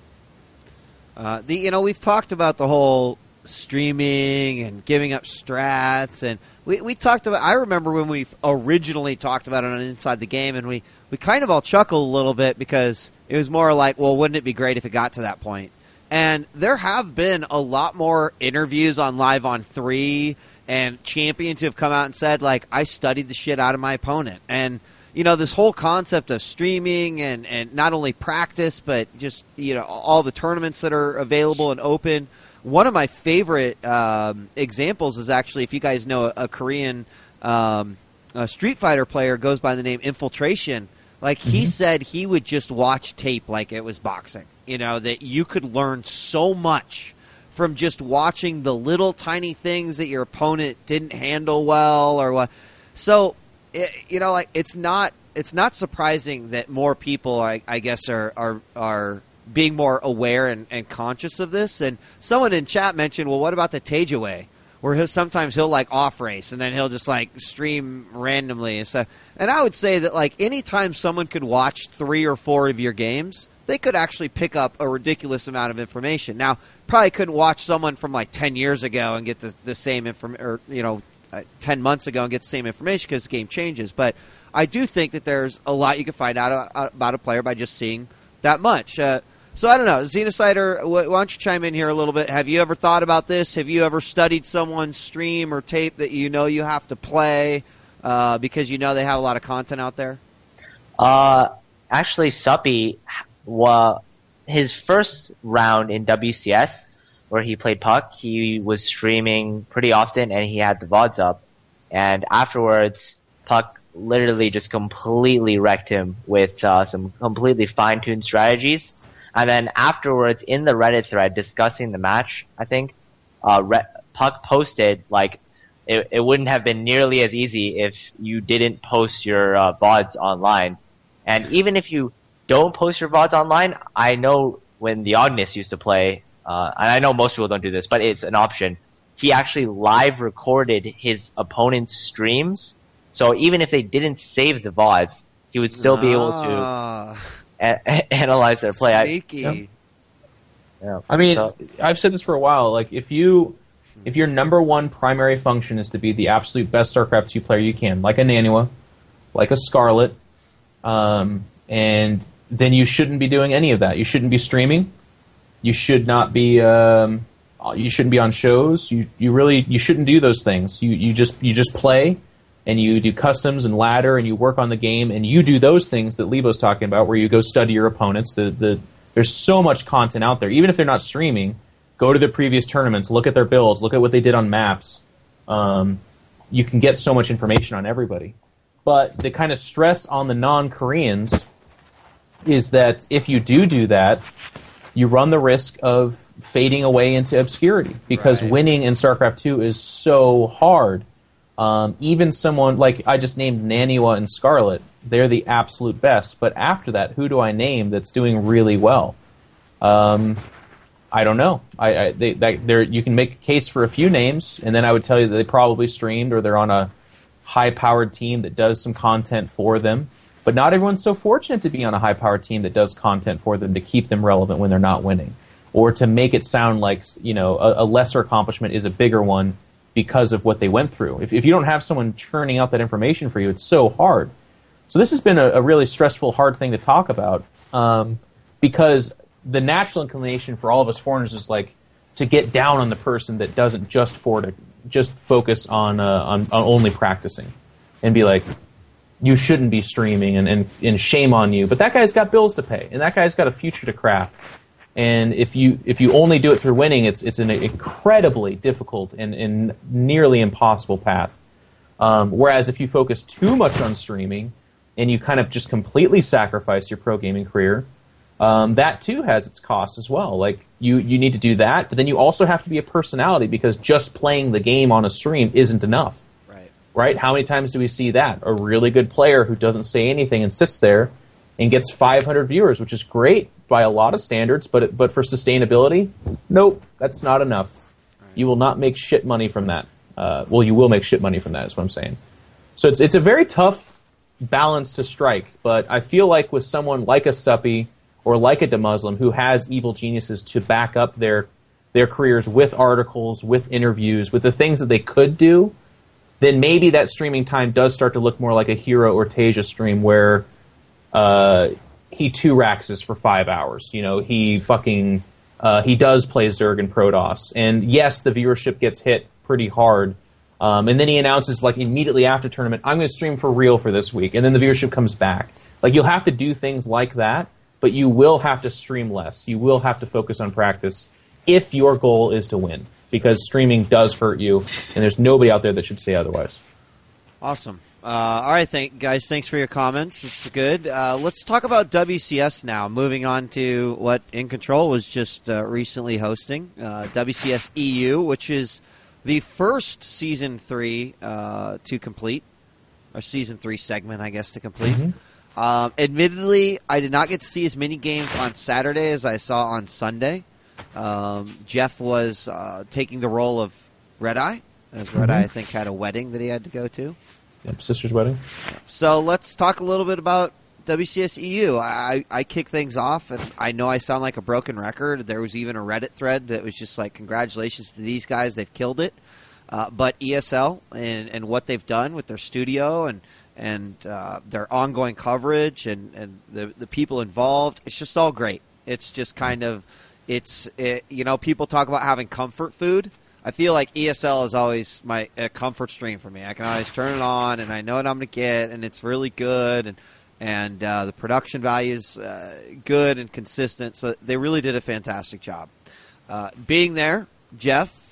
Uh, the you know we've talked about the whole streaming and giving up strats, and we we talked about. I remember when we originally talked about it on Inside the Game, and we we kind of all chuckled a little bit because it was more like, well, wouldn't it be great if it got to that point? And there have been a lot more interviews on Live on three and champions who have come out and said, like, I studied the shit out of my opponent, and you know, this whole concept of streaming and, and not only practice, but just, you know, all the tournaments that are available and open. One of my favorite um, examples is actually, if you guys know, a, a Korean um, a Street Fighter player goes by the name Infiltration. Like, he Mm-hmm. said he would just watch tape like it was boxing. You know, that you could learn so much from just watching the little tiny things that your opponent didn't handle well or what. So, It, you know, like it's not it's not surprising that more people, I, I guess, are are are being more aware and, and conscious of this. And someone in chat mentioned, well, what about the Teja way, where he'll sometimes he'll like off race and then he'll just like stream randomly and stuff. And I would say that like anytime someone could watch three or four of your games, they could actually pick up a ridiculous amount of information. Now, probably couldn't watch someone from like ten years ago and get the the same information, or you know. Uh, ten months ago and get the same information because the game changes. But I do think that there's a lot you can find out uh, about a player by just seeing that much. Uh, so I don't know. Xenocider, wh- why don't you chime in here a little bit? Have you ever thought about this? Have you ever studied someone's stream or tape that you know you have to play uh, because you know they have a lot of content out there? Uh, actually, Suppy, well, his first round in W C S, where he played Puck, he was streaming pretty often, and he had the V O Ds up. and afterwards, Puck literally just completely wrecked him with uh, some completely fine-tuned strategies. And then afterwards, in the Reddit thread discussing the match, I think, uh, Re- Puck posted, like, it, it wouldn't have been nearly as easy if you didn't post your uh, V O Ds online. And even if you don't post your V O Ds online, I know when the Ognis used to play, uh, and I know most people don't do this, but it's an option, he actually live recorded his opponent's streams. So even if they didn't save the V O Ds, he would still be able to Ah, a- analyze their play. sneaky. I, yeah. Yeah. I mean, So- I've said this for a while. Like, if you, if your number one primary function is to be the absolute best StarCraft two player you can, like a Naniwa, like a Scarlet, um, and then you shouldn't be doing any of that. You shouldn't be streaming. You should not be. Um, you shouldn't be on shows. You you really you shouldn't do those things. You you just you just play, and you do customs and ladder, and you work on the game, and you do those things that Lebo's talking about, where you go study your opponents. The the there's so much content out there, even if they're not streaming. Go to their previous tournaments, look at their builds, look at what they did on maps. Um, you can get so much information on everybody. But the kind of stress on the non-Koreans is that if you do do that, you run the risk of fading away into obscurity, because Right. winning in StarCraft two is so hard. Um, even someone like I just named Naniwa and Scarlet, they're the absolute best. But after that, who do I name that's doing really well? Um, I don't know. I, I they, that, there you can make a case for a few names, and then I would tell you that they probably streamed or they're on a high-powered team that does some content for them. But not everyone's so fortunate to be on a high-powered team that does content for them to keep them relevant when they're not winning, or to make it sound like, you know, a, a lesser accomplishment is a bigger one because of what they went through. If, if you don't have someone churning out that information for you, it's so hard. So this has been a, a really stressful, hard thing to talk about, um, because the natural inclination for all of us foreigners is like to get down on the person that doesn't just for to just focus on, uh, on on only practicing, and be like, you shouldn't be streaming, and, and, and shame on you. But that guy's got bills to pay, and that guy's got a future to craft. And if you if you only do it through winning, it's it's an incredibly difficult and, and nearly impossible path. Um, whereas if you focus too much on streaming and you kind of just completely sacrifice your pro gaming career, um, that too has its costs as well. Like you you need to do that, but then you also have to be a personality, because just playing the game on a stream isn't enough. Right. Right? How many times do we see that? A really good player who doesn't say anything and sits there and gets five hundred viewers, which is great by a lot of standards, but it, but for sustainability, nope, that's not enough. Right. You will not make shit money from that. Uh, well, you will make shit money from that, is what I'm saying. So it's it's a very tough balance to strike, but I feel like with someone like a Suppy or like a DeMuslim who has evil geniuses to back up their their careers with articles, with interviews, with the things that they could do, then maybe that streaming time does start to look more like a Hero or Tasia stream, where uh, he two raxes for five hours. You know, he fucking uh, he does play Zerg and Protoss, and yes, the viewership gets hit pretty hard. Um, and then he announces, like, immediately after tournament, I'm going to stream for real for this week, and then the viewership comes back. Like, you'll have to do things like that, but you will have to stream less. You will have to focus on practice if your goal is to win, because streaming does hurt you, and there's nobody out there that should say otherwise. Awesome. Uh, all right, thank, guys, thanks for your comments. It's good. Uh, let's talk about W C S now, moving on to what In Control was just uh, recently hosting, uh, W C S E U, which is the first Season three uh, to complete, or Season three segment, I guess, to complete. Mm-hmm. Um, admittedly, I did not get to see as many games on Saturday as I saw on Sunday. Um, Jeff was uh, taking the role of Red Eye, as Red Eye, mm-hmm. I think, had a wedding that he had to go to. Yep, sister's wedding. So let's talk a little bit about W C S E U. I, I kick things off, and I know I sound like a broken record. There was even a Reddit thread that was just like, congratulations to these guys, they've killed it. Uh, but E S L and, and what they've done with their studio and and uh, their ongoing coverage and, and the, the people involved, it's just all great. It's just kind of, it's it, you know, people talk about having comfort food. I feel like E S L is always my a comfort stream for me. I can always turn it on, and I know what I'm going to get, and it's really good, and and uh, the production value is uh, good and consistent. So they really did a fantastic job. Uh, being there, Jeff,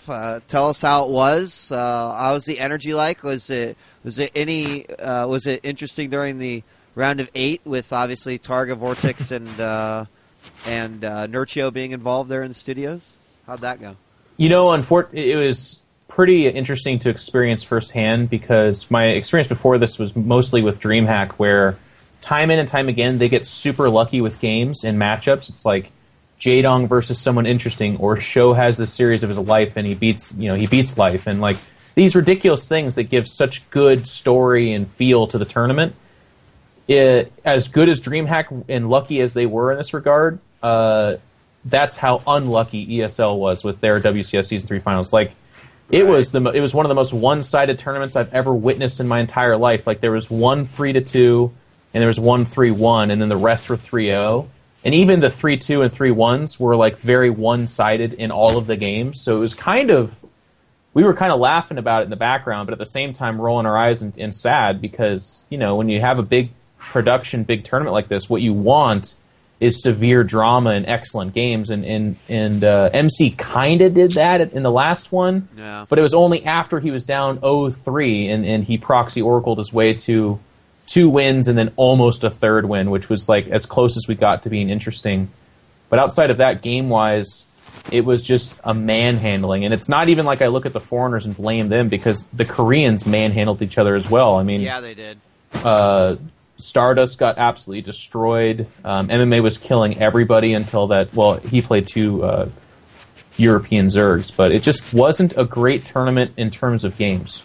off. Uh, tell us how it was. Uh, how was the energy like? Was it was it any uh, was it interesting during the round of eight with obviously Targa, Vortex, and uh, and uh, Nurchio being involved there in the studios? How'd that go? You know, unfor- it was pretty interesting to experience firsthand because my experience before this was mostly with DreamHack, where time in and time again they get super lucky with games and matchups. It's like Jaedong versus someone interesting, or Sho has the series of his life and he beats, you know, he beats life, and like these ridiculous things that give such good story and feel to the tournament. It, as good as DreamHack and lucky as they were in this regard, uh, that's how unlucky E S L was with their W C S Season Three finals. Like, it right. was the it was one of the most one-sided tournaments I've ever witnessed in my entire life. Like, there was one three to two, and there was one three one, and then the rest were three zero. And even the three two and three ones were like very one-sided in all of the games. So it was kind of, we were kind of laughing about it in the background, but at the same time rolling our eyes and, and sad because, you know, when you have a big production, big tournament like this, what you want is severe drama and excellent games. And and, and uh, M C kind of did that in the last one, yeah. But it was only after he was down oh three and, and he proxy oracled his way to two wins and then almost a third win, which was like as close as we got to being interesting. But outside of that, game-wise, it was just a manhandling. And it's not even like I look at the foreigners and blame them because the Koreans manhandled each other as well. I mean, yeah, they did. Uh, Stardust got absolutely destroyed. Um, M M A was killing everybody until that, well, he played two uh, European Zergs, but it just wasn't a great tournament in terms of games.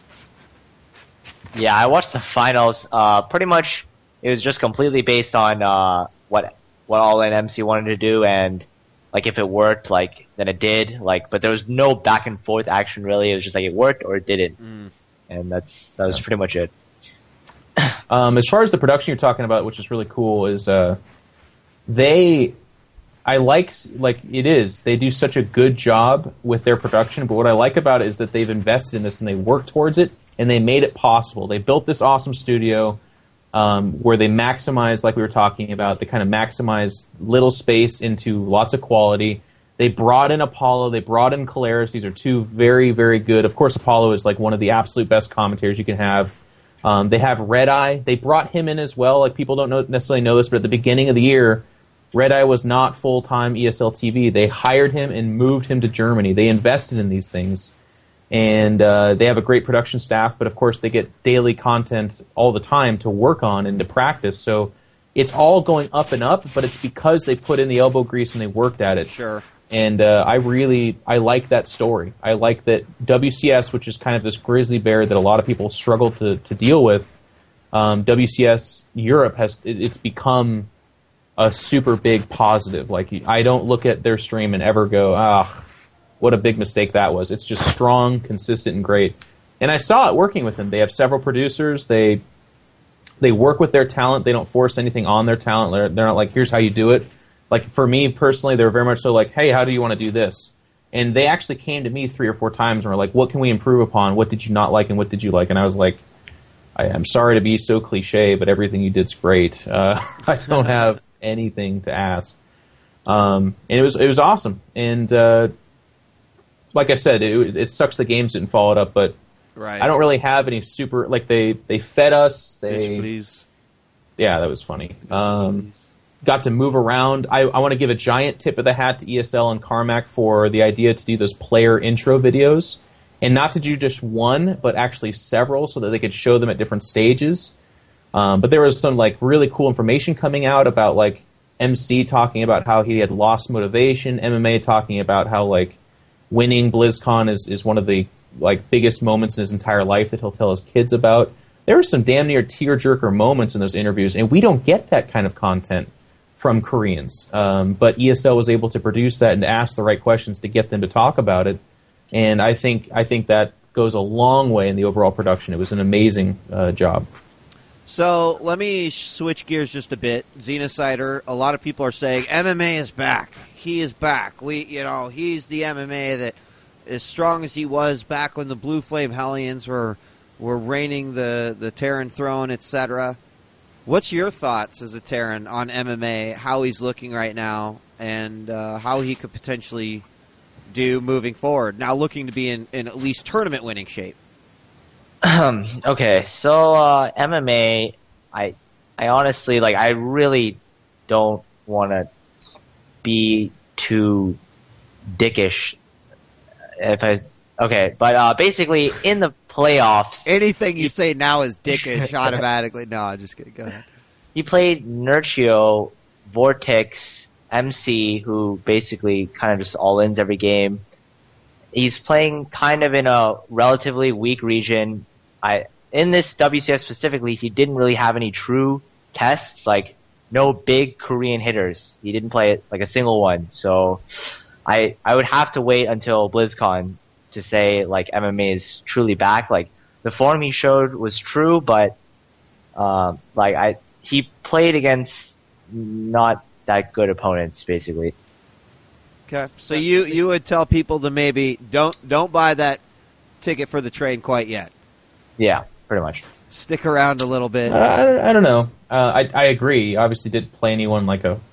Yeah, I watched the finals. Uh, pretty much, it was just completely based on uh, what what All In M C wanted to do, and like if it worked, like then it did. Like, but there was no back and forth action really. It was just like it worked or it didn't, mm. and that's that was pretty much it. Um, as far as the production you're talking about, which is really cool, is uh, they. I like like it is. They do such a good job with their production, but what I like about it is that they've invested in this and they work towards it. And they made it possible. They built this awesome studio um, where they maximize, like we were talking about, they kind of maximize little space into lots of quality. They brought in Apollo. They brought in Kalaris. These are two very, very good. Of course, Apollo is like one of the absolute best commentators you can have. Um, they have Red Eye. They brought him in as well. Like people don't know, necessarily know this, but at the beginning of the year, Red Eye was not full-time E S L T V. They hired him and moved him to Germany. They invested in these things. And uh, they have a great production staff, but of course they get daily content all the time to work on and to practice. So it's all going up and up, but it's because they put in the elbow grease and they worked at it. Sure. And uh, I really, I like that story. I like that W C S, which is kind of this grizzly bear that a lot of people struggle to, to deal with, um, W C S Europe has, it, it's become a super big positive. Like, I don't look at their stream and ever go, ah, what a big mistake that was. It's just strong, consistent, and great. And I saw it working with them. They have several producers. They they work with their talent. They don't force anything on their talent. They're, they're not like, here's how you do it. Like, for me personally, they were very much so like, hey, how do you want to do this? And they actually came to me three or four times and were like, what can we improve upon? What did you not like and what did you like? And I was like, I, I'm sorry to be so cliche, but everything you did's great. Uh, I don't have anything to ask. Um, and it was it was awesome. And uh, like I said, it, it sucks the games didn't follow it up, but right. I don't really have any super, like they, they fed us. They, Bitch, please. Yeah, that was funny. Um, got to move around. I, I want to give a giant tip of the hat to E S L and Carmack for the idea to do those player intro videos, and not to do just one, but actually several, so that they could show them at different stages. Um, but there was some like really cool information coming out about like M C talking about how he had lost motivation, M M A talking about how like winning BlizzCon is, is one of the like biggest moments in his entire life that he'll tell his kids about. There were some damn near tearjerker moments in those interviews, and we don't get that kind of content from Koreans. Um, but E S L was able to produce that and to ask the right questions to get them to talk about it. And I think I think that goes a long way in the overall production. It was an amazing uh, job. So let me switch gears just a bit. Xenocider, a lot of people are saying M M A is back. He is back. We, you know, he's the M M A that, as strong as he was back when the Blue Flame Hellions were were reigning the the Terran throne, et cetera. What's your thoughts as a Terran on M M A? How he's looking right now, and uh, how he could potentially do moving forward? Now looking to be in, in at least tournament winning shape. Um, okay, so uh, M M A, I, I honestly like. I really don't want to be too dickish. If I okay, but uh, basically in the playoffs, Anything you say now is dickish automatically. No, I'm just kidding. Go ahead. he played Nurchio, Vortex, M C, who basically kind of just all-ins every game. He's playing kind of in a relatively weak region. I in this W C S specifically, he didn't really have any true tests, like no big Korean hitters. He didn't play it like a single one. So I I would have to wait until BlizzCon to say like M M A is truly back. Like the form he showed was true, but um, like I he played against not that good opponents basically. Okay, so you, you would tell people to maybe don't don't buy that ticket for the train quite yet. Yeah, pretty much. Stick around a little bit. Uh, I, don't, I don't know. Uh, I, I agree. He obviously didn't play anyone like a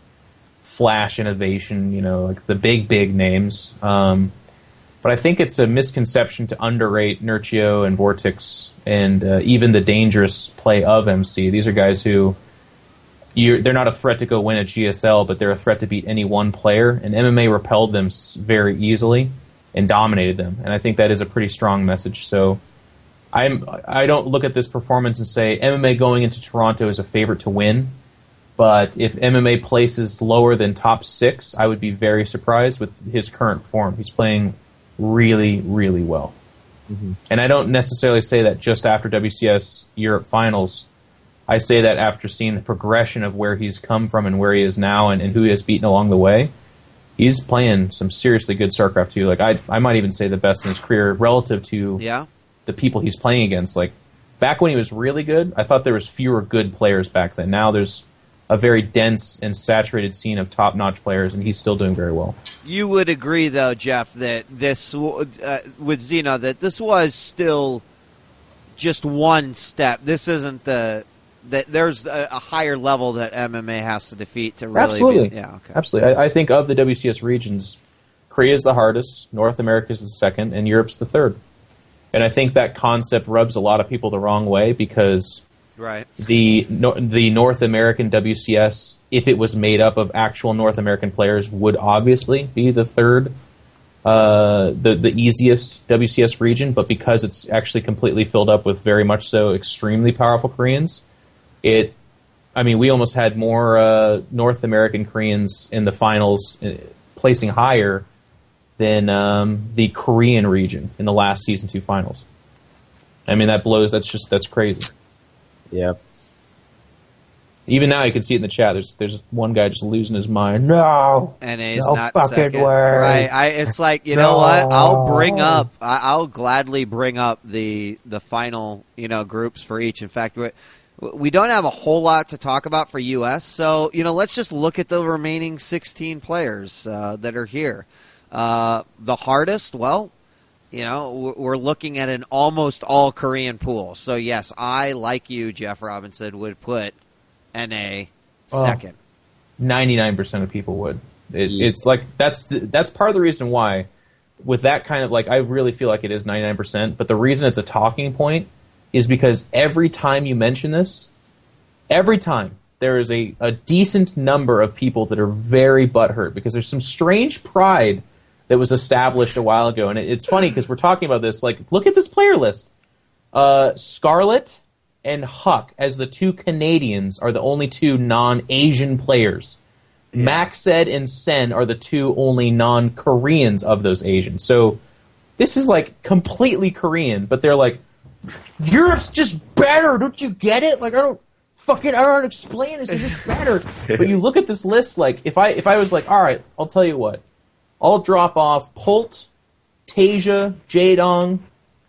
flash innovation, you know, like the big, big names. Um, but I think it's a misconception to underrate Nurchio and Vortex and uh, even the dangerous play of M C. These are guys who you're, they're not a threat to go win at G S L, but they're a threat to beat any one player. And M M A repelled them very easily and dominated them. And I think that is a pretty strong message. So I'm I don't look at this performance and say M M A going into Toronto is a favorite to win, but if M M A places lower than top six, I would be very surprised with his current form. He's playing really, really well. Mm-hmm. And I don't necessarily say that just after W C S Europe Finals. I say that after seeing the progression of where he's come from and where he is now and, and who he has beaten along the way. He's playing some seriously good StarCraft two. Like I I might even say the best in his career relative to Yeah. the people he's playing against. Like back when he was really good, I thought there was fewer good players back then. Now there's a very dense and saturated scene of top-notch players, and he's still doing very well. You would agree, though, Jeff, that this uh, with Xeno that this was still just one step. This isn't the that there's a, a higher level that M M A has to defeat to really. Absolutely, be, yeah, okay, absolutely. I, I think of the W C S regions, Korea is the hardest, North America is the second, and Europe's the third. And I think that concept rubs a lot of people the wrong way because right. the no, the North American W C S, if it was made up of actual North American players, would obviously be the third, uh, the the easiest W C S region. But because it's actually completely filled up with very much so extremely powerful Koreans, it, I mean, we almost had more uh, North American Koreans in the finals, uh, placing higher than um, the Korean region in the last season two finals. I mean, that blows. That's just that's crazy. Yep. Even now, you can see it in the chat. There's there's one guy just losing his mind. No, N A's no not fucking second. way. Right. I, it's like you No. know what? I'll bring up. I, I'll gladly bring up the the final you know groups for each. In fact, we we don't have a whole lot to talk about for U S. So you know, let's just look at the remaining sixteen players uh, that are here. Uh, the hardest, well, you know, we're looking at an almost all Korean pool. So yes, I, like you, Jeff Robinson, would put N A second. ninety-nine percent of people would. It, it's like that's the, that's part of the reason why with that kind of like I really feel like it is ninety-nine percent. But the reason it's a talking point is because every time you mention this, every time there is a, a decent number of people that are very butthurt because there's some strange pride that was established a while ago. And it, it's funny because we're talking about this. Like, look at this player list. Uh, Scarlet and Huck, as the two Canadians, are the only two non-Asian players. Yeah. Maxed and Sen are the two only non-Koreans of those Asians. So this is, like, completely Korean, but they're like, Europe's just better, don't you get it? Like, I don't fucking, I don't explain this, it's just better. But you look at this list, like, if I if I was like, all right, I'll tell you what. I'll drop off Pult, Tasia, Jaedong,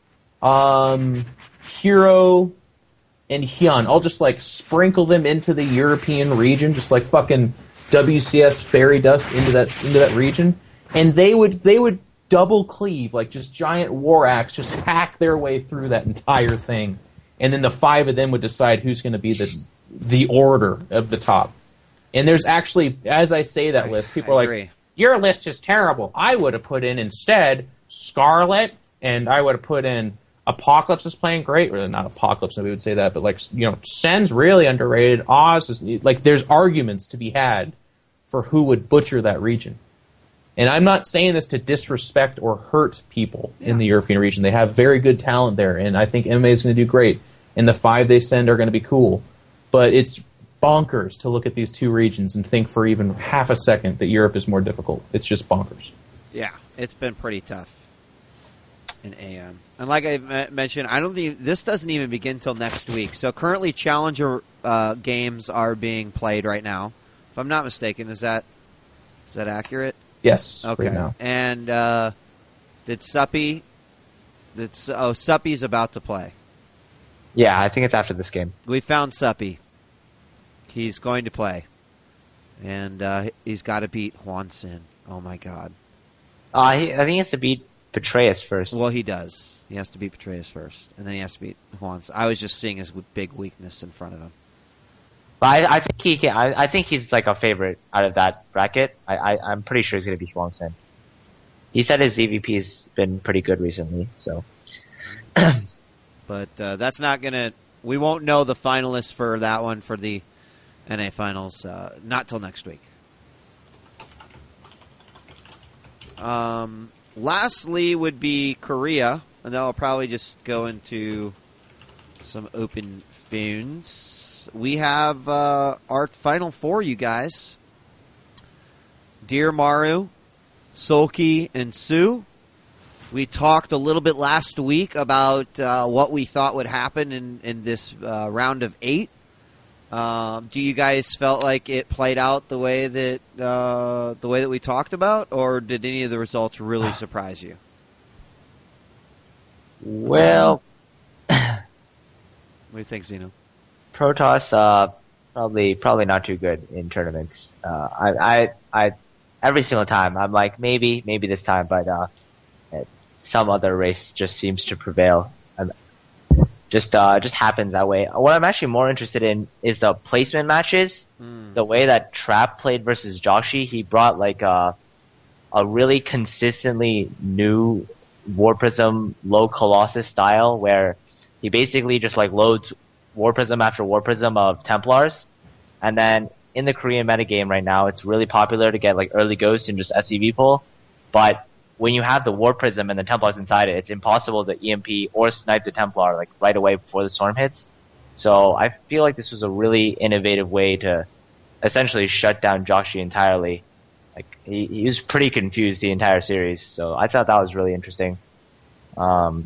um, Hero, and Hyun. I'll just, like, sprinkle them into the European region, just like fucking W C S fairy dust into that into that region. And they would they would double cleave, like just giant war axe, just hack their way through that entire thing. And then the five of them would decide who's going to be the the order of the top. And there's actually, as I say that list, people I are agree. like, your list is terrible. I would have put in instead Scarlet, and I would have put in Apocalypse is playing great. Or not Apocalypse, nobody would say that, but like, you know, Sen's really underrated. Oz is, like, there's arguments to be had for who would butcher that region. And I'm not saying this to disrespect or hurt people yeah. in the European region. They have very good talent there, and I think M M A is going to do great. And the five they send are going to be cool. But it's bonkers to look at these two regions and think for even half a second that Europe is more difficult. It's just bonkers. Yeah, it's been pretty tough in A M. And like I m- mentioned, I don't think this doesn't even begin till next week. So currently, Challenger uh, games are being played right now. If I'm not mistaken, is that is that accurate? Yes. Okay. Right now. And uh, did Suppy? Did oh Suppy's about to play? Yeah, I think it's after this game. We found Suppy. He's going to play, and uh, he's got to beat Huan Sin. Oh my God! Uh, he, I think he has to beat Petraeus first. Well, he does. He has to beat Petraeus first, and then he has to beat Huan Sin. I was just seeing his w- big weakness in front of him. But I, I think he can. I, I think he's like a favorite out of that bracket. I, I I'm pretty sure he's going to be Huan Sin. He said his E V P's been pretty good recently, so. But uh, that's not going to... We won't know the finalists for that one for the N A Finals uh, not till next week. Um, lastly would be Korea, and then I'll probably just go into some open phones. We have uh, our Final Four, you guys. Dear Maru, Sulky, and Sue. We talked a little bit last week about uh, what we thought would happen in, in this uh, round of eight. Um, do you guys felt like it played out the way that uh, the way that we talked about, or did any of the results really surprise you? Well, what do you think, Zeno? Protoss, uh, probably probably not too good in tournaments. Uh, I, I, I, every single time I'm like maybe maybe this time, but uh, some other race just seems to prevail. I'm, just uh, just happens that way. What I'm actually more interested in is the placement matches. Mm. The way that Trap played versus Joshi, he brought like a a really consistently new War Prism low Colossus style, where he basically just like loads War Prism after War Prism of Templars, and then in the Korean metagame right now, it's really popular to get like early Ghost and just S E V pull, but when you have the War Prism and the Templars inside it, it's impossible to E M P or snipe the Templar like right away before the storm hits. So I feel like this was a really innovative way to essentially shut down Joshi entirely. Like he, he was pretty confused the entire series, so I thought that was really interesting. Um,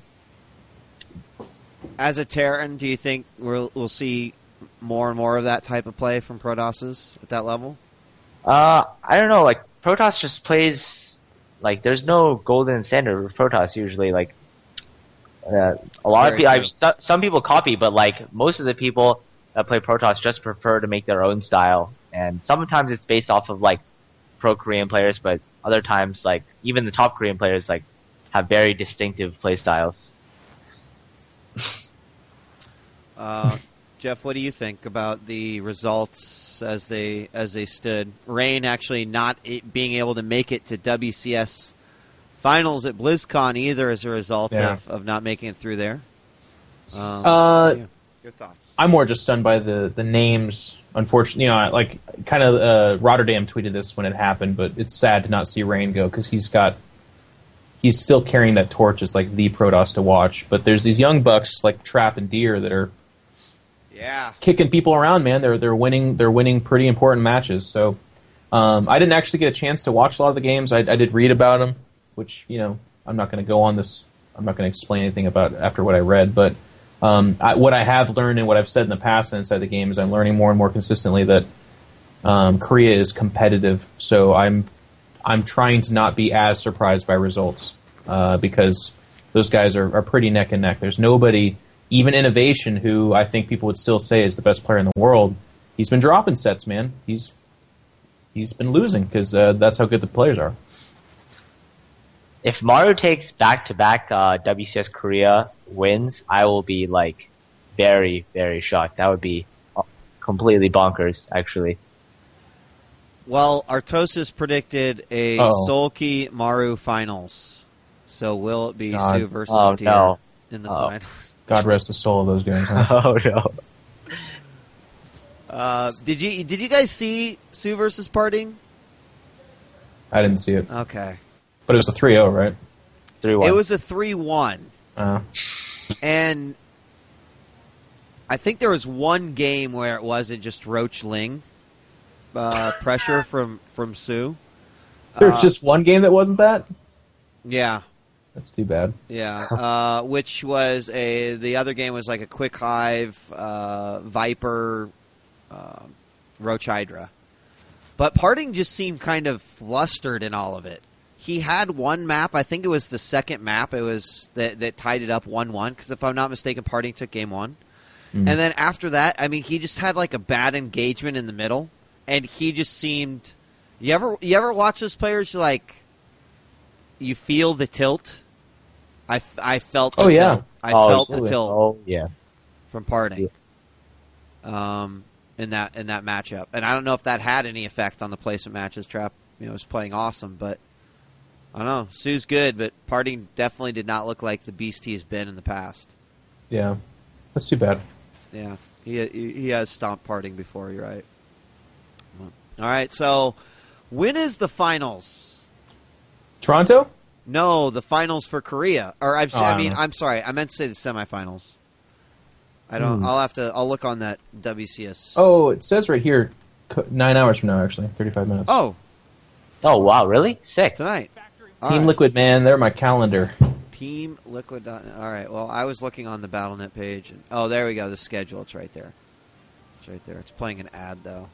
As a Terran, do you think we'll, we'll see more and more of that type of play from Protosses at that level? Uh, I don't know. Like Protoss just plays. Like, there's no golden standard with Protoss usually. Like, uh, a lot of people, I mean, so, some people copy, but like most of the people that play Protoss just prefer to make their own style. And sometimes it's based off of like pro Korean players, but other times, like even the top Korean players, like have very distinctive play styles. uh, Jeff, what do you think about the results as they as they stood? Rain actually not being able to make it to W C S finals at BlizzCon either as a result yeah. of, of not making it through there. Um, uh, yeah. Your thoughts? I'm more just stunned by the, the names. Unfortunately, you know, like kind of uh, Rotterdam tweeted this when it happened, but it's sad to not see Rain go because he's got he's still carrying that torch as like the Protoss to watch. But there's these young bucks like Trap and Deer that are. Yeah, kicking people around, man. They're they're winning. They're winning pretty important matches. So um, I didn't actually get a chance to watch a lot of the games. I, I did read about them, which you know I'm not going to go on this. I'm not going to explain anything about after what I read. But um, I, what I have learned and what I've said in the past and inside the game is I'm learning more and more consistently that um, Korea is competitive. So I'm I'm trying to not be as surprised by results uh, because those guys are, are pretty neck and neck. There's nobody. Even Innovation, who I think people would still say is the best player in the world, he's been dropping sets, man. He's he's been losing because uh, that's how good the players are. If Maru takes back-to-back uh, W C S Korea wins, I will be like very, very shocked. That would be completely bonkers, actually. Well, Artosis predicted a Uh-oh. Sulky Maru finals. So will it be God. Sue versus Oh, Tier no. in the Uh-oh. finals? God rest the soul of those guys. Huh? Oh no. Uh, did you did you guys see Sue versus Parting? I didn't see it, Okay. but it was a three oh, right? Three one. It was a three one. Uh, And I think there was one game where it wasn't just Roach Ling uh, pressure from, from Sue. there was Uh, just one game that wasn't that. Yeah. That's too bad. Yeah, uh, which was a the other game was like a Quick Hive, uh, Viper, uh, Roach Hydra. But Parting just seemed kind of flustered in all of it. He had one map, I think it was the second map, it was that, that tied it up one one, because if I'm not mistaken, Parting took game one. Mm. And then after that, I mean, he just had like a bad engagement in the middle, and he just seemed. You ever you ever watch those players like? You feel the tilt. I, f- I felt. The Oh, yeah. tilt. I oh, felt the absolutely. tilt Oh yeah. from Parting. Um, in that in that matchup, and I don't know if that had any effect on the placement matches. Trap, you know, was playing awesome, but I don't know. Sue's good, but Parting definitely did not look like the beast he's been in the past. Yeah, that's too bad. Yeah, he he, he has stomped Parting before. You're right. All right, so when is the finals? Toronto? No, the finals for Korea. Or I'm, Oh, I I don't mean, know. I'm sorry, I meant to say the semifinals. I don't. Hmm. I'll have to. I'll look on that W C S. Oh, it says right here, co- nine hours from now, actually, thirty-five minutes. oh, Oh wow, really? Sick. tonight. All Team right. Liquid, man, they're my calendar. Team Liquid. All right. Well, I was looking on the BattleNet page. And, oh, there we go. The schedule. It's right there. It's right there. It's playing an ad though.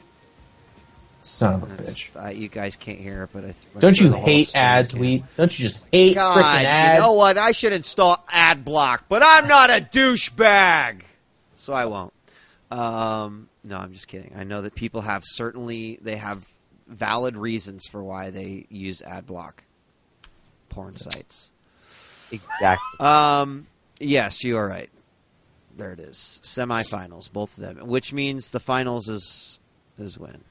Son of a It's- bitch. Uh, you guys can't hear it, but I, I'm Don't sure you the whole hate screen ads, can. Wheat? Don't you just hate God, freaking ads? you know what? I should install ad block, but I'm not a douchebag, so I won't. Um, no, I'm just kidding. I know that people have certainly they have valid reasons for why they use ad block. Porn sites. Exactly. Um, yes, you are right. There it is. Semifinals, both of them, which means the finals is is when.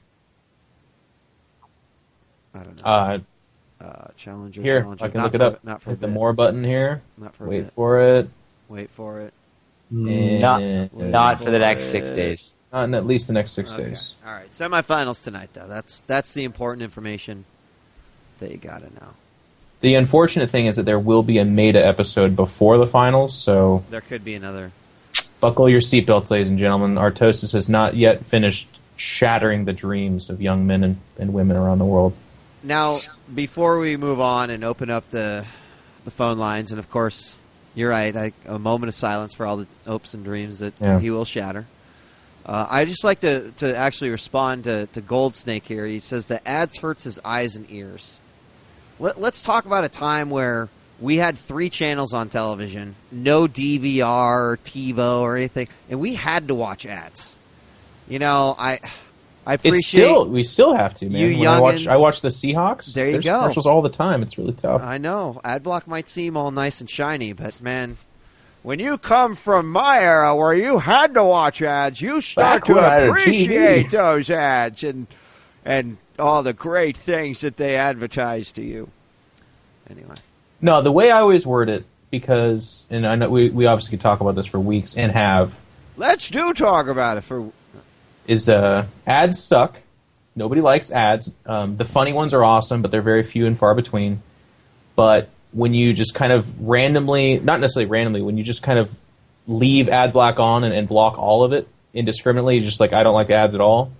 I don't know. Uh, Uh, challenger, here, challenger. I can Not look it for- up. Not for a Hit the bit. more button here. Not for a Wait bit. for it. Wait for it. Not, And- not for the next six days. Not in at least the next six Okay. days. All right, semifinals tonight, though. That's that's the important information that you got to know. The unfortunate thing is that there will be a meta episode before the finals, so There could be another. buckle your seatbelts, ladies and gentlemen. Artosis has not yet finished shattering the dreams of young men and, and women around the world. Now, before we move on and open up the the phone lines, and of course, you're right. I, a moment of silence for all the hopes and dreams that Yeah. he will shatter. Uh, I just like to, to actually respond to, to Gold Snake here. He says the ads hurts his eyes and ears. Let, let's talk about a time where we had three channels on television, no D V R or TiVo or anything, and we had to watch ads. You know, I I appreciate. It's still we still have to, man. you When I watch youngins- I watch the Seahawks. There you There's go. commercials all the time. It's really tough. I know AdBlock might seem all nice and shiny, but man, when you come from my era where you had to watch ads, you start Back to when I had a T V. appreciate those ads and and all the great things that they advertise to you. Anyway, No, the way I always word it, because and I know we we obviously could talk about this for weeks and have, let's do talk about it for. is uh, ads suck. Nobody likes ads. Um, the funny ones are awesome, but they're very few and far between. But when you just kind of randomly, not necessarily randomly, when you just kind of leave ad block on and, and block all of it indiscriminately, just like I don't like ads at all,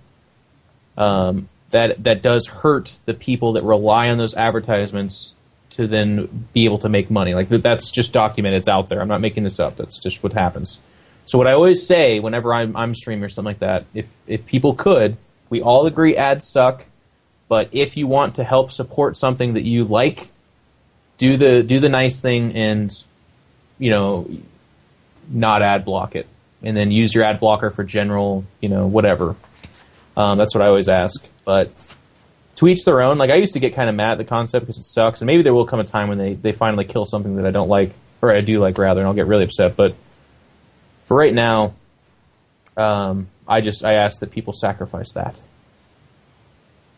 um, that that does hurt the people that rely on those advertisements to then be able to make money. Like that- that's just documented. It's out there. I'm not making this up. That's just what happens. So what I always say whenever I'm, I'm streaming or something like that, if if people could, we all agree ads suck, but if you want to help support something that you like, do the do the nice thing and, you know, not ad block it, and then use your ad blocker for general, you know, whatever. Um, that's what I always ask. But to each their own. Like I used to get kind of mad at the concept because it sucks, and maybe there will come a time when they, they finally kill something that I don't like, or I do like rather, and I'll get really upset. But for right now, um, I just I ask that people sacrifice that.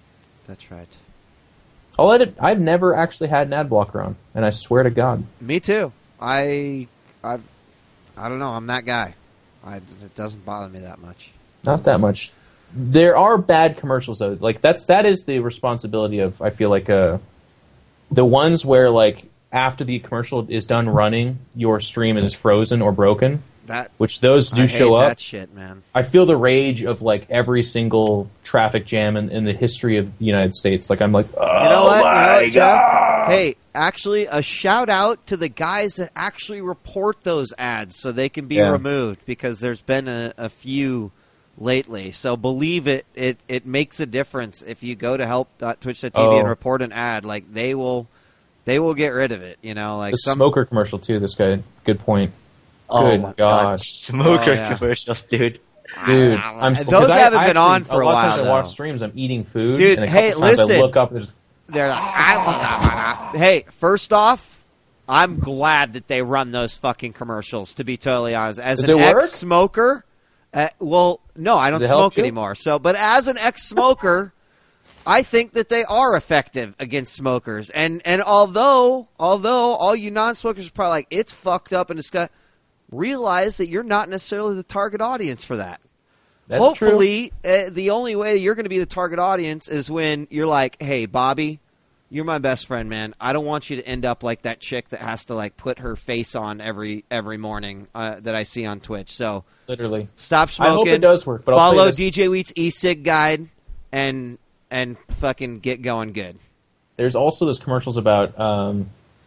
That's right. I'll let it, I've never actually had an ad blocker on, and I swear to God. Me too. I, I, I don't know. I'm that guy. I, it doesn't bother me that much. Not that much. There are bad commercials though. Like that's that is the responsibility of I feel like uh, the ones where like after the commercial is done running, your stream is frozen or broken. That which those do I show hate up. That shit, man. I feel the rage of like every single traffic jam in, in the history of the United States. Like I'm like, oh you know what? my you know what, Jeff? God. Hey, actually, a shout out to the guys that actually report those ads so they can be Yeah. removed because there's been a, a few lately. So believe it, it, it makes a difference if you go to help dot twitch dot t v Oh. and report an ad. Like they will, they will get rid of it. You know, like The some smoker commercial too. This guy, good point. Oh Good my god. God. Smoker Oh, yeah. commercials, dude. Dude, I'm Those 'cause I- haven't I been actually- on for a lot of while, times I watch though. streams. I'm eating food, Dude, and a couple hey, times I listen. look up and there's They're like, hey, first off, I'm glad that they run those fucking commercials. To be totally honest, as Does an it work? ex-smoker, uh, well, no, I don't Does it help smoke you? anymore. So, but as an ex-smoker, I think that they are effective against smokers. And and although although all you non-smokers are probably like it's fucked up and it's got, realize that you're not necessarily the target audience for that. That's Hopefully, uh, the only way you're going to be the target audience is when you're like, "Hey, Bobby, you're my best friend, man. I don't want you to end up like that chick that has to like put her face on every every morning uh, that I see on Twitch." So literally. stop I smoking. hope it does work, but I'll follow say this. D J Wheat's e-cig guide and and fucking get going good. There's also those commercials about um,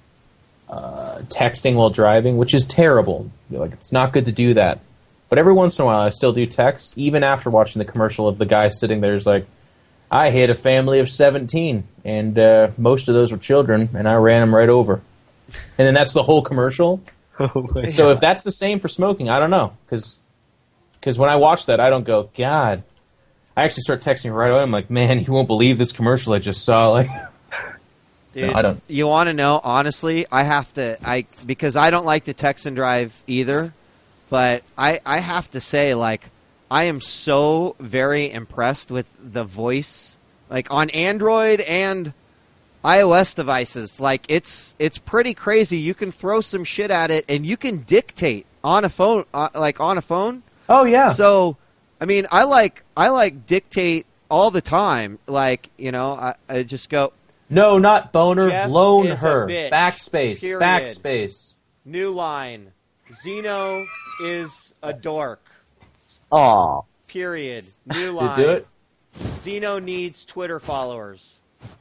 uh, texting while driving, which is terrible. You're like, it's not good to do that. But every once in a while, I still do text, even after watching the commercial of the guy sitting there. Is like, I hit a family of seventeen, and uh, most of those were children, and I ran them right over. And then that's the whole commercial. Oh my So if that's the same for smoking, I don't know. Because when I watch that, I don't go, God. I actually start texting right away. I'm like, man, you won't believe this commercial I just saw. Like, Dude, No, I don't. You want to know? Honestly, I have to. I because I don't like to text and drive either. But I, I have to say, like, I am so very impressed with the voice, like on Android and iOS devices. Like, it's it's pretty crazy. You can throw some shit at it, and you can dictate on a phone, uh, like on a phone. oh, yeah. So, I mean, I like I like dictate all the time. Like, you know, I, I just go No, not boner. Jeff Loan is a her. bitch. Backspace. Period. Backspace. new line. Zeno is a dork. Aw. Period. New Did line. do it? Zeno needs Twitter followers.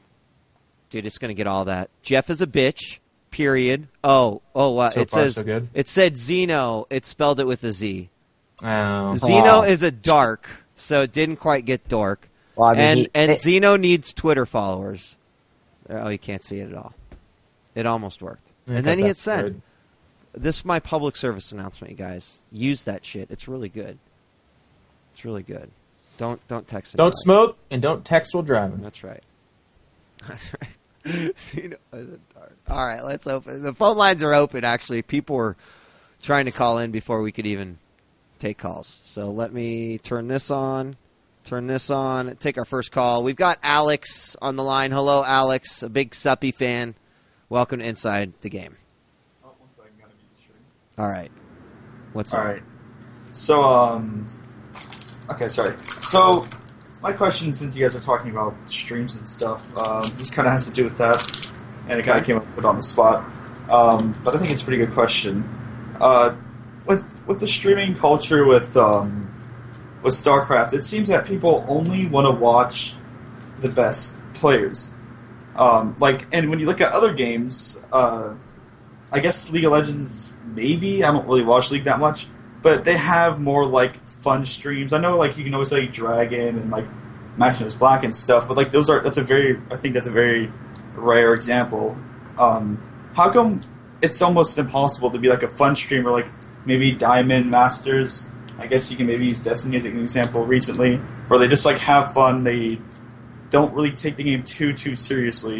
Dude, it's gonna get all that. Jeff is a bitch. Period. Oh, oh, uh, So it far, says so good. it said Zeno. It spelled it with a Z. Oh. Zeno Aw. is a dark, so it didn't quite get dork. Well, I mean, and he- and it- Zeno needs Twitter followers. Oh, you can't see it at all. It almost worked. Yeah, and then he hit that's send. good. This is my public service announcement, you guys. Use that shit. It's really good. It's really good. Don't don't text Don't anybody. smoke and don't text while driving. That's right. That's right. Zeno is a dark. All right, let's open. The phone lines are open. Actually, people were trying to call in before we could even take calls. So let me turn this on. Turn this on. Take our first call. We've got Alex on the line. Hello, Alex, a big Suppy fan. Welcome to Inside the Game. Oh, one second, gotta mute the stream. All right. What's All up? right. So, um, okay, sorry. So, my question, since you guys are talking about streams and stuff, um, this kind of has to do with that, and it kind of Okay. came up with it on the spot. Um, but I think it's a pretty good question. Uh, with with the streaming culture with um, with StarCraft, it seems that people only want to watch the best players. Um, like, and when you look at other games, uh, I guess League of Legends, maybe. I don't really watch League that much. But they have more, like, fun streams. I know, like, you can always say Dragon and, like, Maximus Black and stuff. But, like, those are, that's a very, I think that's a very rare example. Um, how come it's almost impossible to be, like, a fun streamer, like, maybe Diamond Masters? I guess you can maybe use Destiny as an example recently. Where they just, like, have fun. They don't really take the game too, too seriously.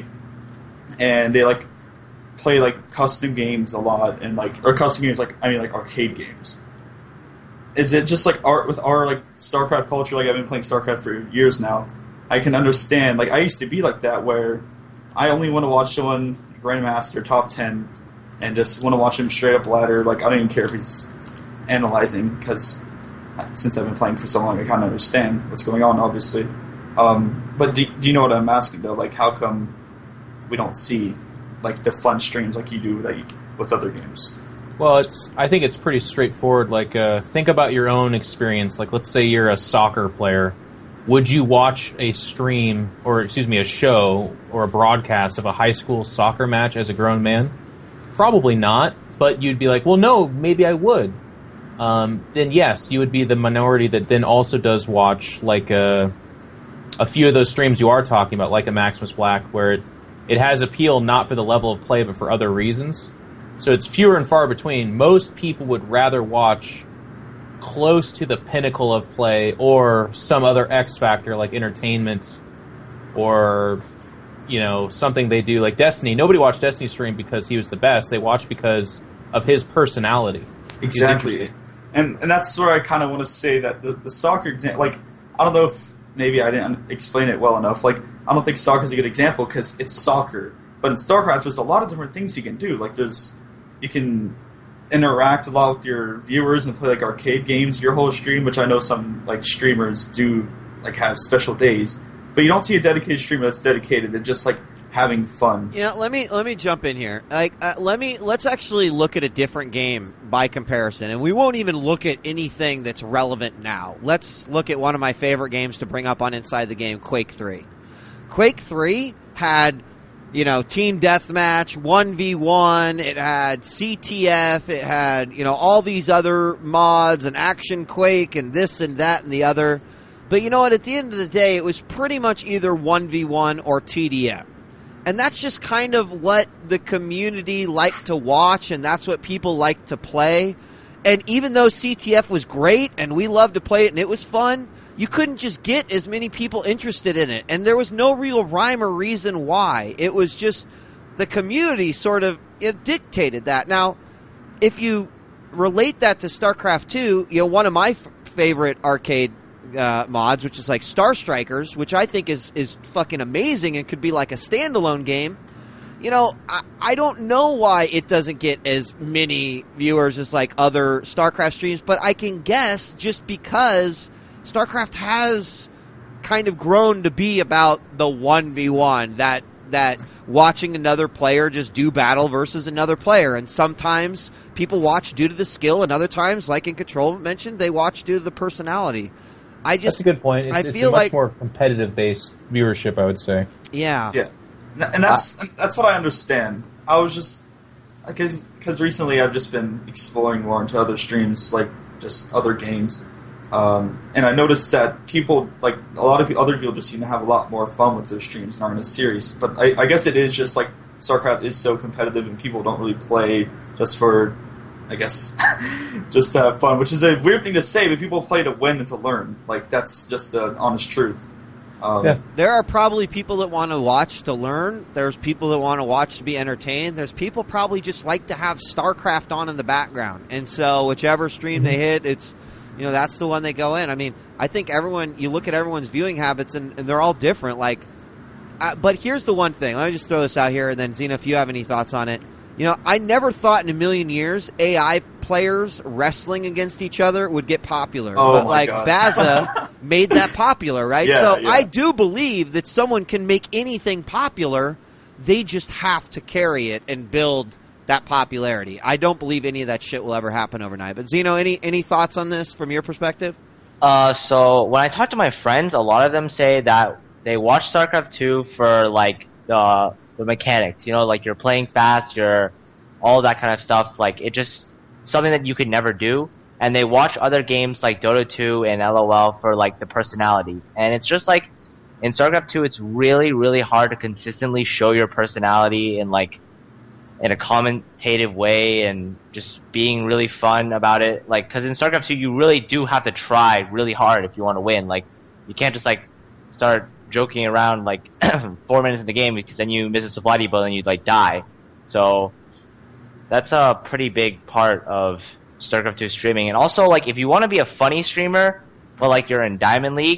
And they, like, play like custom games a lot, and like or custom games like I mean like arcade games. Is it just like art with our like StarCraft culture? Like I've been playing StarCraft for years now. I can understand. Like I used to be like that, where I only want to watch someone Grandmaster top ten, and just want to watch him straight up ladder. Like I don't even care if he's analyzing, because since I've been playing for so long, I kind of understand what's going on, obviously. Um, but do, do you know what I'm asking though? Like, how come we don't see like the fun streams like you do that you, with other games? Well, it's. I think it's pretty straightforward. Like, uh, think about your own experience. Like, let's say you're a soccer player. Would you watch a stream, or excuse me, a show or a broadcast of a high school soccer match as a grown man? Probably not. But you'd be like, well, no, maybe I would. Um, then yes, you would be the minority that then also does watch like a, a few of those streams you are talking about, like a Maximus Black, where it, it has appeal not for the level of play, but for other reasons. So it's fewer and far between. Most people would rather watch close to the pinnacle of play or some other X factor like entertainment or, you know, something they do like Destiny. Nobody watched Destiny stream because he was the best. They watched because of his personality. Exactly. And and that's where I kind of want to say that the, the soccer example, like, I don't know if maybe I didn't explain it well enough. Like, I don't think soccer is a good example because it's soccer. But in StarCraft, there's a lot of different things you can do. Like, there's, you can interact a lot with your viewers and play, like, arcade games your whole stream, which I know some, like, streamers do, like, have special days. But you don't see a dedicated streamer that's dedicated to just, like, having fun. Yeah, let me let me jump in here. Like, uh, let me let's actually look at a different game by comparison, and we won't even look at anything that's relevant now. Let's look at one of my favorite games to bring up on Inside the Game, Quake three. Quake three had, you know, team deathmatch, one v one. It had C T F. It had, you know, all these other mods and Action Quake and this and that and the other. But you know what? At the end of the day, it was pretty much either one v one or T D M. And that's just kind of what the community liked to watch, and that's what people like to play. And even though C T F was great, and we loved to play it, and it was fun, you couldn't just get as many people interested in it. And there was no real rhyme or reason why. It was just the community sort of it dictated that. Now, if you relate that to StarCraft two, you know, one of my f- favorite arcade Uh, mods, which is like Star Strikers, which I think is, is fucking amazing and could be like a standalone game. You know, I, I don't know why it doesn't get as many viewers as like other StarCraft streams, but I can guess just because StarCraft has kind of grown to be about the one v one, that that watching another player just do battle versus another player. And sometimes people watch due to the skill, and other times, like in Control mentioned, they watch due to the personality. I just, That's a good point. It's, I it's feel a much like, more competitive-based viewership, I would say. Yeah. Yeah. And that's uh, that's what I understand. I was just, because because recently I've just been exploring more into other streams, like just other games. Um, and I noticed that people, like a lot of other people just seem to have a lot more fun with their streams than are in a series. But I, I guess it is just like StarCraft is so competitive and people don't really play just for, I guess, just to have fun, which is a weird thing to say, but people play to win and to learn. Like, that's just the honest truth. Um, Yeah. There are probably people that want to watch to learn. There's people that want to watch to be entertained. There's people probably just like to have StarCraft on in the background. And so whichever stream they hit, it's, you know, that's the one they go in. I mean, I think everyone, you look at everyone's viewing habits, and, and they're all different. Like, uh, but here's the one thing. Let me just throw this out here, and then, Xena, if you have any thoughts on it. You know, I never thought in a million years A I players wrestling against each other would get popular. Oh but, my like, God. Baza made that popular, right? Yeah, so yeah. I do believe that someone can make anything popular. They just have to carry it and build that popularity. I don't believe any of that shit will ever happen overnight. But, Zeno, any, any thoughts on this from your perspective? Uh, so when I talk to my friends, a lot of them say that they watch StarCraft two for, like, the the mechanics, you know, like you're playing fast, you're all that kind of stuff. Like, it just something that you could never do. And they watch other games like Dota two and LOL for, like, the personality. And it's just like in StarCraft two, it's really, really hard to consistently show your personality in, like, in a commentative way and just being really fun about it. Like, cause in StarCraft two, you really do have to try really hard if you want to win. Like, you can't just, like, start joking around like four minutes in the game because then you miss a supply depot and you like die. So that's a pretty big part of StarCraft two streaming. And also, like, if you want to be a funny streamer, well, like you're in Diamond League,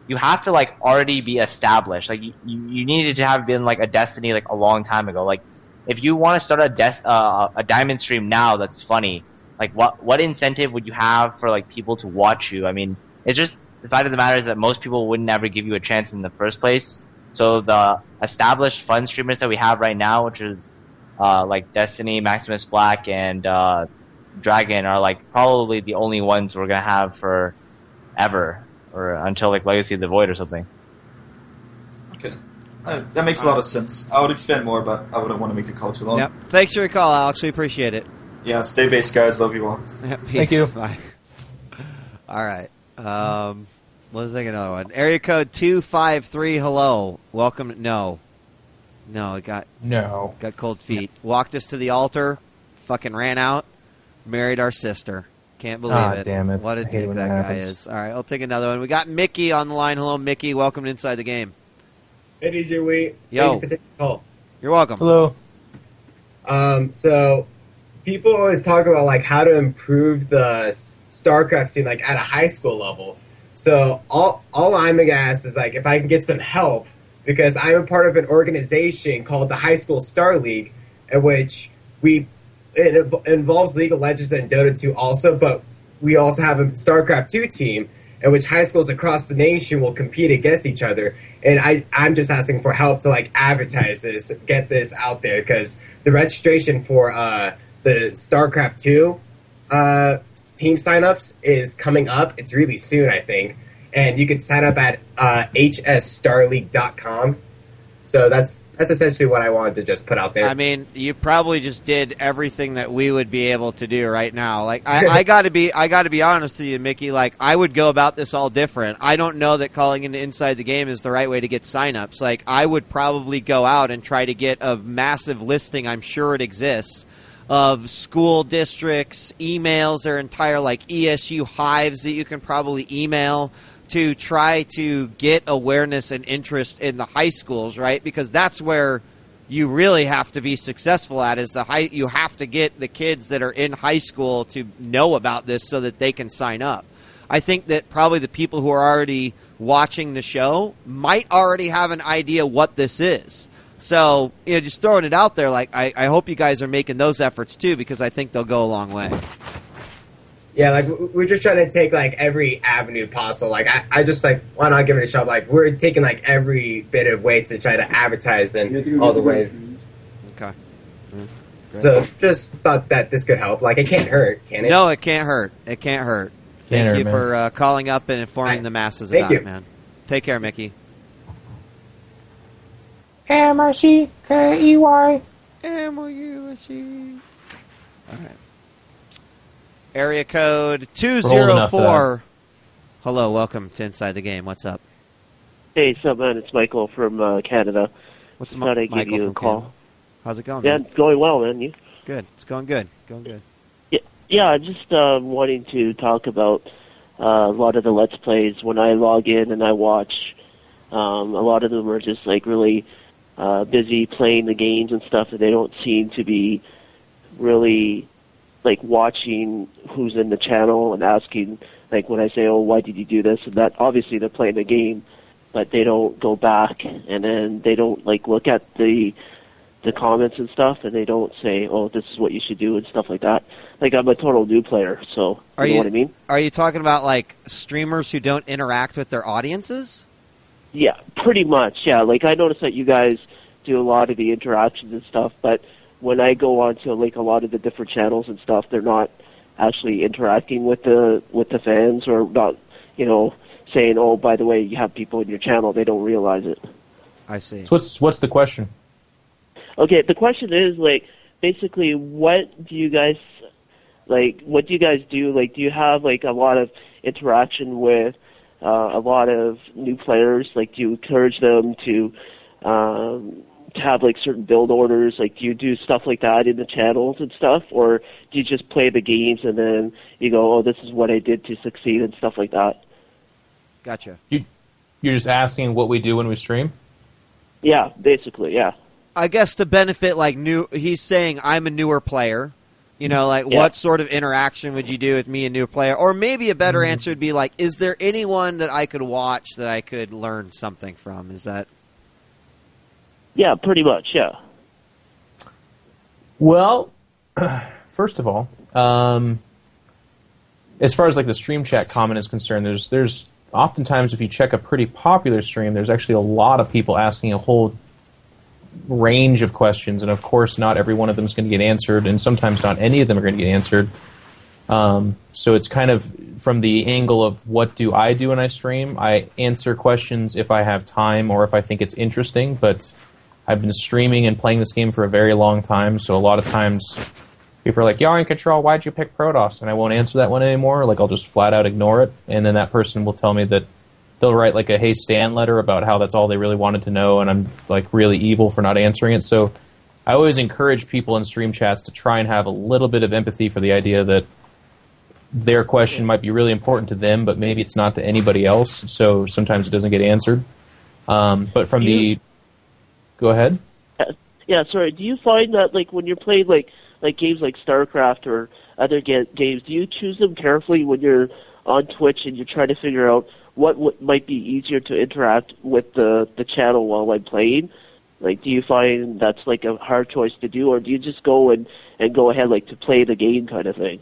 you have to like already be established. Like you, you, you needed to have been like a Destiny like a long time ago. Like if you want to start a des- uh, a diamond stream now that's funny, like what what incentive would you have for like people to watch you? I mean, it's just the fact of the matter is that most people wouldn't ever give you a chance in the first place. So the established fun streamers that we have right now, which is uh, like Destiny, Maximus Black, and uh, Dragon, are like probably the only ones we're gonna have for ever, or until like Legacy of the Void or something. Okay. Uh, that makes a lot of sense. I would expand more, but I wouldn't want to make the call too long. Yep. Thanks for your call, Alex. We appreciate it. Yeah, stay based, guys. Love you all. Peace. Thank you. Bye. All right. Um, let's take another one. Area code two five three. Hello. Welcome. No. No, it got No. got cold feet. Walked us to the altar. Fucking ran out. Married our sister. Can't believe Ah, it. damn it. What a I hate dick when that that guy happens. is. All right, I'll take another one. We got Mickey on the line. Hello, Mickey. Welcome to Inside the Game. Hey, D J Wheat. Yo. Thank you for taking the call. You're welcome. Hello. Um, so people always talk about like how to improve the S- StarCraft scene like at a high school level. So all all I'm gonna ask is like if I can get some help because I'm a part of an organization called the High School Star League, in which we it inv- involves League of Legends and Dota two also, but we also have a StarCraft two team in which high schools across the nation will compete against each other. And I, I'm just asking for help to like advertise this, get this out there, because the registration for uh, the StarCraft two uh, team signups is coming up. It's really soon, I think. And you can sign up at uh, h s star league dot com. So that's that's essentially what I wanted to just put out there. I mean, you probably just did everything that we would be able to do right now. Like, I, I got to be, I got to be honest with you, Mickey. Like, I would go about this all different. I don't know that calling into Inside the Game is the right way to get signups. Like, I would probably go out and try to get a massive listing. I'm sure it exists of school districts, emails, their entire like E S U hives that you can probably email to try to get awareness and interest in the high schools, right? Because that's where you really have to be successful at is the high. You have to get the kids that are in high school to know about this so that they can sign up. I think that probably the people who are already watching the show might already have an idea what this is. So, you know, just throwing it out there, like, I, I hope you guys are making those efforts too, because I think they'll go a long way. Yeah, like w- we're just trying to take like every avenue possible. Like I, I just like why not give it a shot? Like we're taking like every bit of way to try to advertise in all the ways. Okay. So just thought that this could help. Like it can't hurt, can it? No, it can't hurt. It can't hurt. Thank Can't hurt, you man. for uh, calling up and informing Right. the masses Thank about you. it, man. Take care, Mickey. M I C K E Y. M O U S E. All right. Area code two zero four. Hello, welcome to Inside the Game. What's up? Hey, what's up, man? It's Michael from uh, Canada. What's Thought I'd give Michael you a from call. Canada? How's it going? Yeah, man? it's going well, man. You? Good. It's going good. Going good. Yeah, yeah. Just uh, wanting to talk about uh, a lot of the Let's Plays. When I log in and I watch, um, a lot of them are just like really uh, busy playing the games and stuff, and they don't seem to be really like watching who's in the channel and asking, like when I say, "Oh, why did you do this?" and that. Obviously, they're playing the game, but they don't go back and then they don't like look at the the comments and stuff, and they don't say, "Oh, this is what you should do" and stuff like that. Like I'm a total new player, so Are you know you- what I mean? Are you talking about like streamers who don't interact with their audiences? Yeah, pretty much. Yeah, like I notice that you guys do a lot of the interactions and stuff, but when I go on to like a lot of the different channels and stuff, they're not actually interacting with the with the fans or not, you know, saying, "Oh, by the way, you have people in your channel." They don't realize it. I see. So what's what's the question? Okay, the question is like basically what do you guys like what do you guys do? Like do you have like a lot of interaction with uh, a lot of new players? Like do you encourage them to um to have like certain build orders? Like do you do stuff like that in the channels and stuff, or do you just play the games and then you go, "Oh, this is what I did to succeed" and stuff like that? Gotcha. You, you're just asking what we do when we stream? Yeah, basically, yeah. I guess to benefit like new, he's saying I'm a newer player. You know, like Yeah. what sort of interaction would you do with me, a new player? Or maybe a better answer would be like, is there anyone that I could watch that I could learn something from? Is that Yeah, pretty much. Yeah. Well, first of all, um, as far as like the stream chat comment is concerned, there's there's oftentimes if you check a pretty popular stream, there's actually a lot of people asking a whole range of questions, and of course, not every one of them is going to get answered, and sometimes not any of them are going to get answered. Um, so it's kind of from the angle of what do I do when I stream? I answer questions if I have time or if I think it's interesting, but I've been streaming and playing this game for a very long time, so a lot of times people are like, "You're in control, why'd you pick Protoss?" And I won't answer that one anymore. Like, I'll just flat out ignore it, and then that person will tell me that they'll write like a "Hey Stan" letter about how that's all they really wanted to know, and I'm like really evil for not answering it. So I always encourage people in stream chats to try and have a little bit of empathy for the idea that their question might be really important to them, but maybe it's not to anybody else. So sometimes it doesn't get answered. Um, but from You- the, go ahead. Yeah, sorry. Do you find that like when you're playing like like games like StarCraft or other ga- games, do you choose them carefully when you're on Twitch and you're trying to figure out what, what might be easier to interact with the the channel while I'm playing? Like, do you find that's like a hard choice to do, or do you just go and and go ahead like to play the game kind of thing?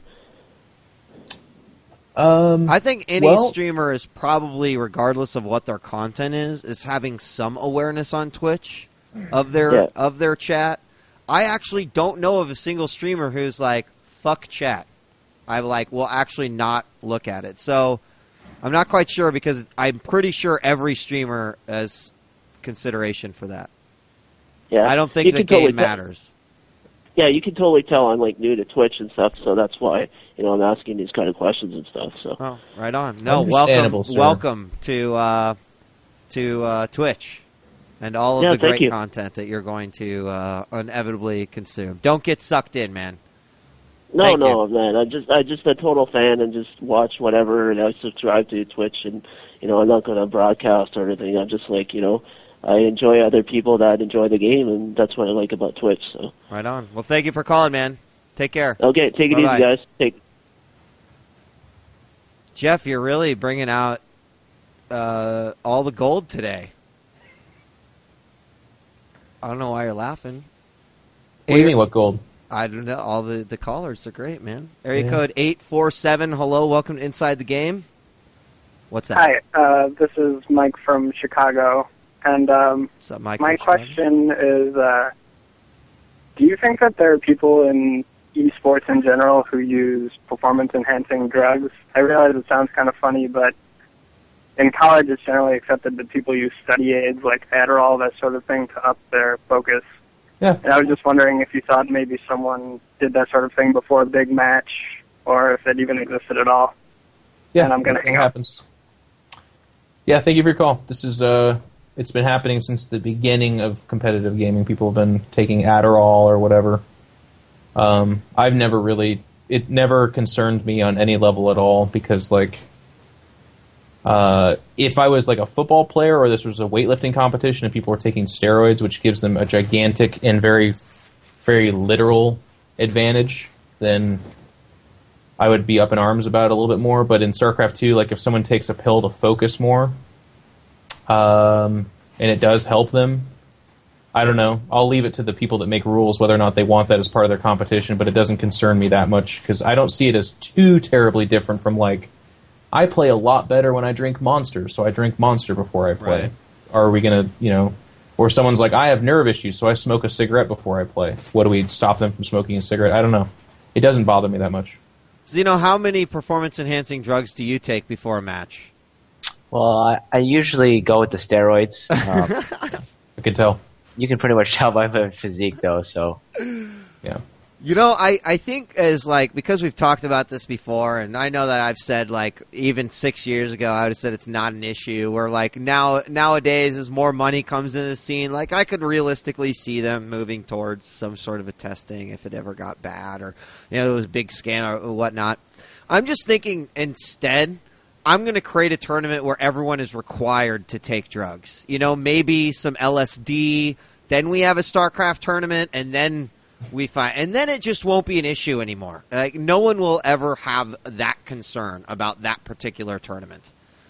Um, I think any well- streamer is probably, regardless of what their content is, is having some awareness on Twitch of their Yeah. of their chat. I actually don't know of a single streamer who's like, fuck chat. I like will actually not look at it. So I'm not quite sure, because I'm pretty sure every streamer has consideration for that. Yeah, I don't think You the can game totally te- matters. yeah, you can totally tell I'm like new to Twitch and stuff, so that's why you know I'm asking these kind of questions and stuff. So Oh, right on. No, welcome, Understandable, sir. welcome to uh, to uh, Twitch and all of Yeah, the thank great you. content that you're going to uh, inevitably consume. Don't get sucked in, man. no, Thank no, man, I'm just I'm just a total fan and just watch whatever, and I subscribe to Twitch, and you know I'm not going to broadcast or anything. I'm just like you know I enjoy other people that enjoy the game, and that's what I like about Twitch. So Right on. Well, thank you for calling, man. Take care. okay, take it Bye-bye. easy, guys. Take. Jeff, you're really bringing out uh, all the gold today. I don't know why you're laughing. What do you mean, what gold? I don't know. All the, the callers are great, man. Area Yeah. code eight four seven. Hello, welcome to Inside the Game. What's up? Hi, uh, this is Mike from Chicago, and um, What's up, Mike? my from Chicago? question is, uh, do you think that there are people in esports in general who use performance-enhancing drugs? I realize it sounds kind of funny, but in college it's generally accepted that people use study aids like Adderall, that sort of thing, to up their focus. Yeah. And I was just wondering if you thought maybe someone did that sort of thing before a big match, or if it even existed at all. Yeah, And I'm gonna it hang up. happens. Yeah, thank you for your call. This is uh, it's been happening since the beginning of competitive gaming. People have been taking Adderall or whatever. Um, I've never really, it never concerned me on any level at all, because like, uh, if I was like a football player or this was a weightlifting competition and people were taking steroids, which gives them a gigantic and very, very literal advantage, then I would be up in arms about it a little bit more. But in StarCraft two, like if someone takes a pill to focus more, um, and it does help them, I don't know. I'll leave it to the people that make rules whether or not they want that as part of their competition, but it doesn't concern me that much, because I don't see it as too terribly different from like, I play a lot better when I drink Monster, so I drink Monster before I play. Right. Are we going to, you know, or someone's like, I have nerve issues, so I smoke a cigarette before I play. What do we stop them from smoking a cigarette? I don't know. It doesn't bother me that much. Zeno, how many performance-enhancing drugs do you take before a match? Well, I, I usually go with the steroids. Um, I can tell. you can pretty much tell by my physique, though. So Yeah. You know, I, I think as like, because we've talked about this before, and I know that I've said like even six years ago I would have said it's not an issue. Where like now nowadays as more money comes into the scene, like I could realistically see them moving towards some sort of a testing if it ever got bad, or you know there was a big scandal or whatnot. I'm just thinking instead I'm going to create a tournament where everyone is required to take drugs. You know, maybe some L S D, then we have a StarCraft tournament, and then we find, and then it just won't be an issue anymore. Like no one will ever have that concern about that particular tournament.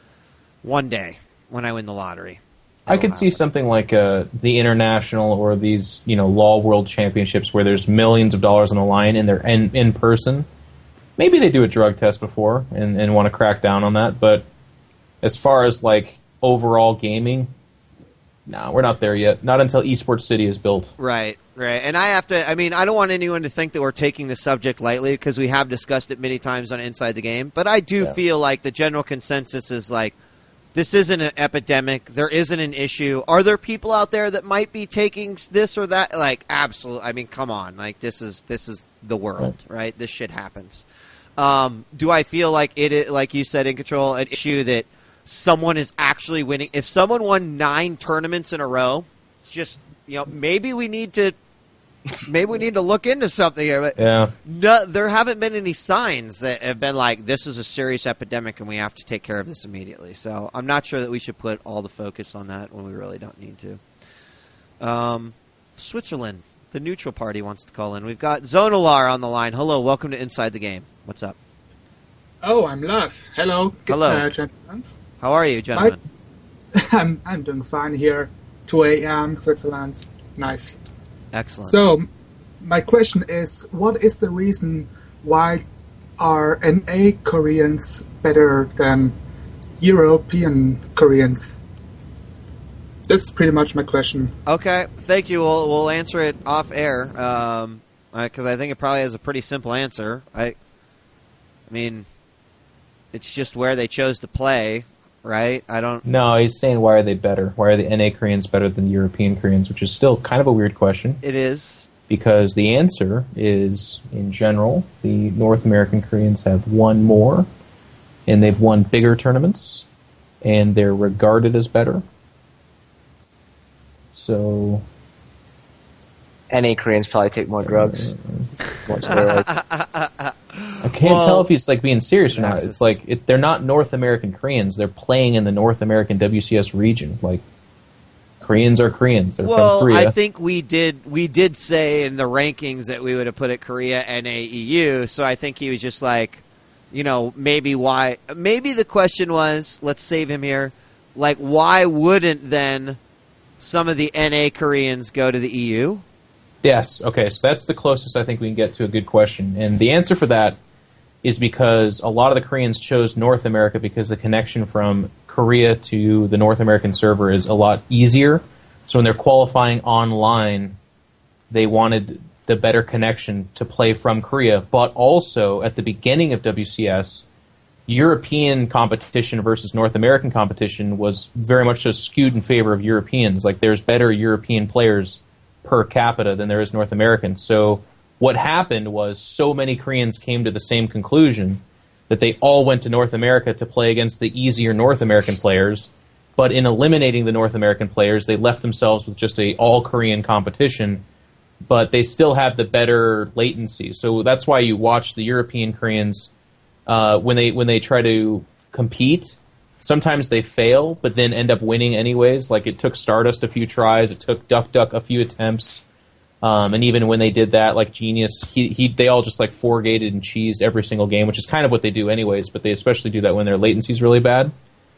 One day, when I win the lottery, I could see something like uh, the international or these, you know, Law World Championships where there's millions of dollars on the line and they're in, in person. Maybe they do a drug test before and, and want to crack down on that. But as far as like overall gaming, no, we're not there yet. Not until Esports City is built. Right, right. And I have to, I mean, I don't want anyone to think that we're taking the subject lightly because we have discussed it many times on Inside the Game. But I do Yeah. feel like the general consensus is like, this isn't an epidemic. There isn't an issue. Are there people out there that might be taking this or that? Like, absolutely. I mean, come on. Like, this is this is the world, right? This shit happens. Um, do I feel like it, like you said, In Control, an issue that someone is actually winning? If someone won nine tournaments in a row, just, you know, maybe we need to, maybe we need to look into something here. But Yeah. no, there haven't been any signs that have been like, this is a serious epidemic and we have to take care of this immediately. So I'm not sure that we should put all the focus on that when we really don't need to. Um, Switzerland, the neutral party wants to call in. We've got Zonalar on the line. Hello, welcome to Inside the Game. What's up? Oh, I'm Love. Hello. Hello. Uh, gentlemen. How are you, gentlemen? I'm I'm doing fine here. two a.m. Switzerland. Nice. Excellent. So, my question is, what is the reason why are N A Koreans better than European Koreans? That's pretty much my question. Okay, thank you. We'll, we'll answer it off air um, because I think it probably has a pretty simple answer. I, I mean, it's just where they chose to play, right? I don't. No, he's saying why are they better? Why are the N A Koreans better than the European Koreans? Which is still kind of a weird question. It is. Because the answer is, in general, the North American Koreans have won more, and they've won bigger tournaments, and they're regarded as better. So, N A Koreans probably take more drugs. More steroids. I can't Well, tell if he's like being serious or not. access. It's like it, they're not North American Koreans. They're playing in the North American W C S region. Like Koreans are Koreans. They're Well, from Korea. I think we did we did say in the rankings that we would have put it Korea, N A, E U. So I think he was just like, you know, maybe why? Maybe the question was, let's save him here. Like, why wouldn't then some of the N A Koreans go to the E U? Yes. Okay. So that's the closest I think we can get to a good question. And the answer for that is because a lot of the Koreans chose North America because the connection from Korea to the North American server is a lot easier. So when they're qualifying online, they wanted the better connection to play from Korea. But also, at the beginning of W C S, European competition versus North American competition was very much so skewed in favor of Europeans. Like, there's better European players per capita than there is North American. So what happened was so many Koreans came to the same conclusion that they all went to North America to play against the easier North American players. But in eliminating the North American players, they left themselves with just a all-Korean competition, but they still have the better latency. So that's why you watch the European Koreans uh, when they when they try to compete. Sometimes they fail, but then end up winning anyways. Like, it took Stardust a few tries, it took Duck Duck a few attempts, um, and even when they did that, like Genius, he, he they all just like four gated and cheesed every single game, which is kind of what they do anyways. But they especially do that when their latency is really bad.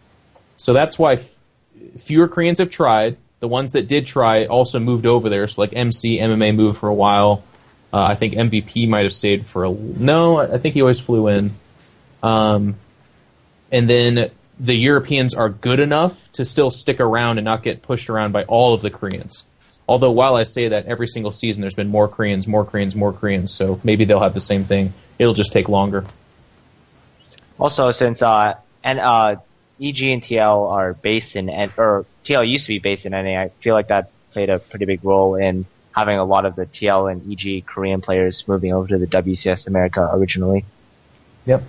So that's why f- fewer Koreans have tried. The ones that did try also moved over there. So like M C, M M A moved for a while. Uh, I think M V P might have stayed for a no. I think he always flew in. Um, and then the Europeans are good enough to still stick around and not get pushed around by all of the Koreans. Although while I say that, every single season there's been more Koreans, more Koreans, more Koreans. So maybe they'll have the same thing. It'll just take longer. Also, since uh, and uh, E G and T L are based in, N- or T L used to be based in N A, I feel like that played a pretty big role in having a lot of the T L and E G Korean players moving over to the W C S America originally. Yep.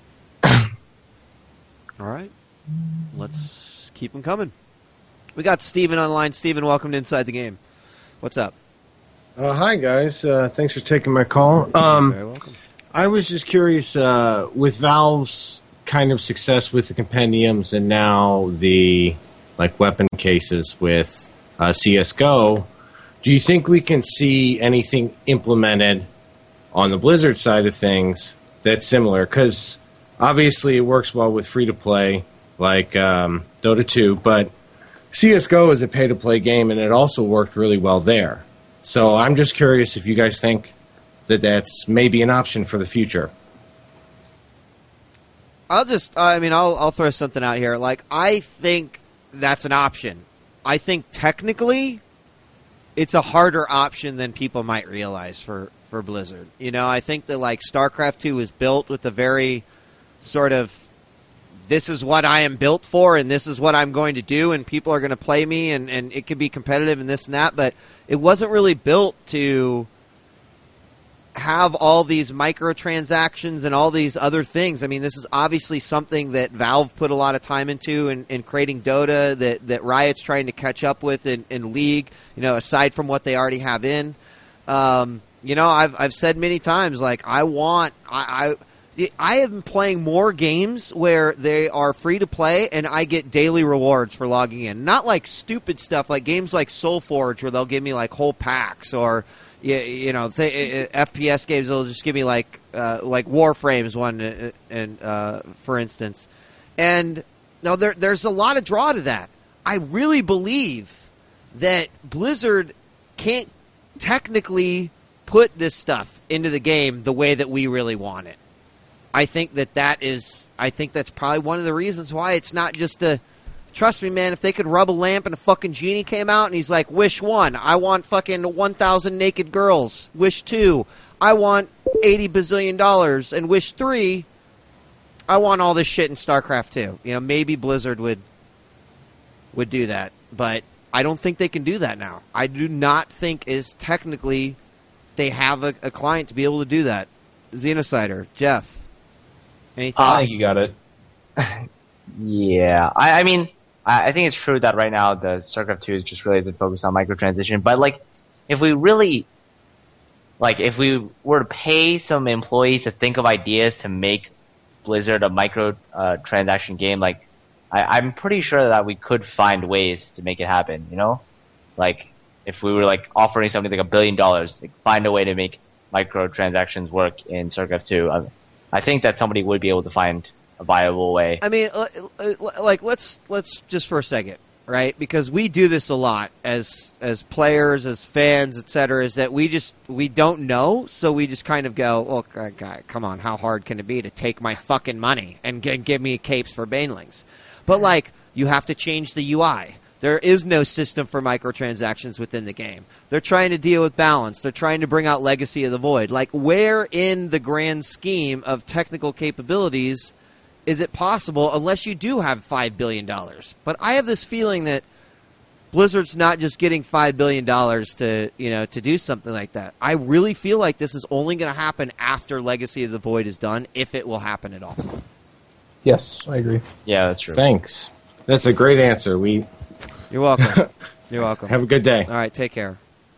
All right. Let's keep them coming. We got Steven on the line. Steven, welcome to Inside the Game. What's up? Uh, hi, guys. Uh, thanks for taking my call. You're Um, very welcome. I was just curious, uh, with Valve's kind of success with the compendiums and now the like weapon cases with uh, C S G O, do you think we can see anything implemented on the Blizzard side of things that's similar? Because obviously it works well with free-to-play, like um, Dota two, but C S G O is a pay-to-play game, and it also worked really well there. So I'm just curious if you guys think that that's maybe an option for the future. I'll just, I mean, I'll, I'll throw something out here. Like, I think that's an option. I think technically it's a harder option than people might realize for, for Blizzard. You know, I think that, like, StarCraft two was built with a very sort of, this is what I am built for and this is what I'm going to do and people are going to play me and, and it could be competitive and this and that, but it wasn't really built to have all these microtransactions and all these other things. I mean, this is obviously something that Valve put a lot of time into in, in creating Dota, that, that Riot's trying to catch up with in, in League, you know, aside from what they already have in. Um, you know, I've I've said many times, like, I want... I, I I have been playing more games where they are free to play and I get daily rewards for logging in. Not like stupid stuff like games like SoulForge where they'll give me like whole packs, or you, you know th- F P S games will just give me like uh, like Warframe's one, uh, and uh, for instance. And now there there's a lot of draw to that. I really believe that Blizzard can't technically put this stuff into the game the way that we really want it. I think that that is, I think that's probably one of the reasons why it's not just a, trust me, man, if they could rub a lamp and a fucking genie came out and he's like, wish one, I want fucking one thousand naked girls. Wish two, I want eighty bazillion dollars. And wish three, I want all this shit in StarCraft two. You know, maybe Blizzard would, would do that. But I don't think they can do that now. I do not think is technically they have a, a client to be able to do that. Xenocider, Jeff. Any thoughts? I think you got it. Yeah, I, I mean, I, I think it's true that right now the StarCraft two is just really isn't focused on microtransaction. But like, if we really, like, if we were to pay some employees to think of ideas to make Blizzard a micro uh, transaction game, like, I, I'm pretty sure that we could find ways to make it happen. You know, like if we were like offering something like a billion dollars, like find a way to make microtransactions work in StarCraft two. I, I think that somebody would be able to find a viable way. I mean, like, let's let's just for a second, right? Because we do this a lot as as players, as fans, et cetera, is that we just we don't know, so we just kind of go, "Well, God, come on, how hard can it be to take my fucking money and g- give me capes for banelings?" But like, you have to change the U I. There is no system for microtransactions within the game. They're trying to deal with balance. They're trying to bring out Legacy of the Void. Like, where in the grand scheme of technical capabilities is it possible unless you do have five billion dollars? But I have this feeling that Blizzard's not just getting five billion dollars to, you know, to do something like that. I really feel like this is only going to happen after Legacy of the Void is done, if it will happen at all. Yes, I agree. Yeah, that's true. Thanks. That's a great answer. We... You're welcome. You're welcome. Have a good day. All right, take care.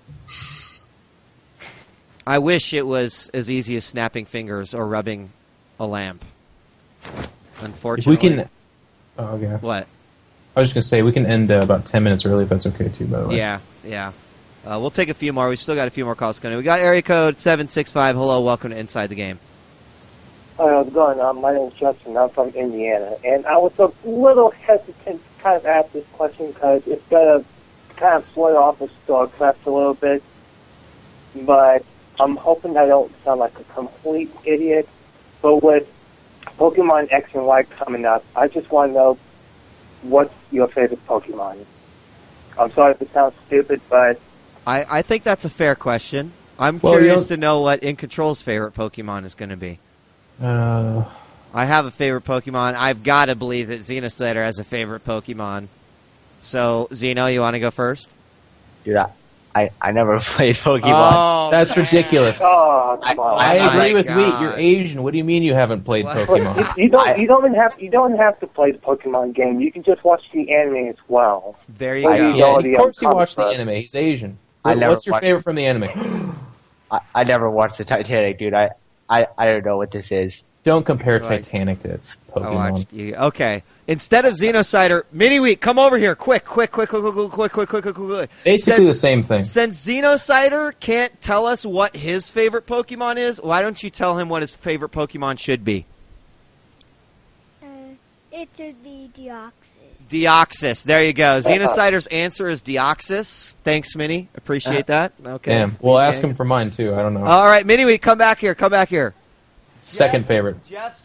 I wish it was as easy as snapping fingers or rubbing a lamp. Unfortunately. If we can... Oh, okay. What? I was just going to say, we can end uh, about ten minutes early if that's okay, too, by the way. Yeah, yeah. Uh, we'll take a few more. We still got a few more calls coming. We got area code seven six five. Hello, welcome to Inside the Game. Hi, how's it going? Um, my name's Justin. I'm from Indiana. And I was a little hesitant to kind of ask this question because it's going to kind of float off of StarCraft a little bit. But I'm hoping I don't sound like a complete idiot. But with Pokemon X and Y coming up, I just want to know what's your favorite Pokemon? I'm sorry if it sounds stupid, but... I, I think that's a fair question. I'm well, curious to know what In Control's favorite Pokemon is going to be. Uh, I have a favorite Pokemon. I've got to believe that Xenocider has a favorite Pokemon. So, Xeno, you want to go first? Dude, I, I, I never played Pokemon. Oh, that's man. ridiculous. Oh, come on. I Oh, agree my with God. Wheat. You're Asian. What do you mean you haven't played What? Pokemon? You, you don't. You don't even have. You don't have to play the Pokemon game. You can just watch the anime as well. There you I go. mean, Yeah, already of course he uncovered, watched the but- anime. He's Asian. I What- never What's your watched- favorite from the anime? I, I never watched the Titanic, dude. I, I, I don't know what this is. Don't compare Like- Titanic to I Pokemon. watched you. Okay. Instead of Xenocider, Mini Week, come over here. Quick, quick, quick, quick, quick, quick, quick, quick, quick, quick, quick. Basically Since- the same thing. Since Xenocider can't tell us what his favorite Pokemon is, why don't you tell him what his favorite Pokemon should be? Uh, it should be Deoxys. Deoxys. There you go. Xenocider's answer is Deoxys. Thanks, Mini. Appreciate that. Okay. Damn. We'll ask him for mine, too. I don't know. All right, Mini Week, come back here. Come back here. Second favorite. Jeff's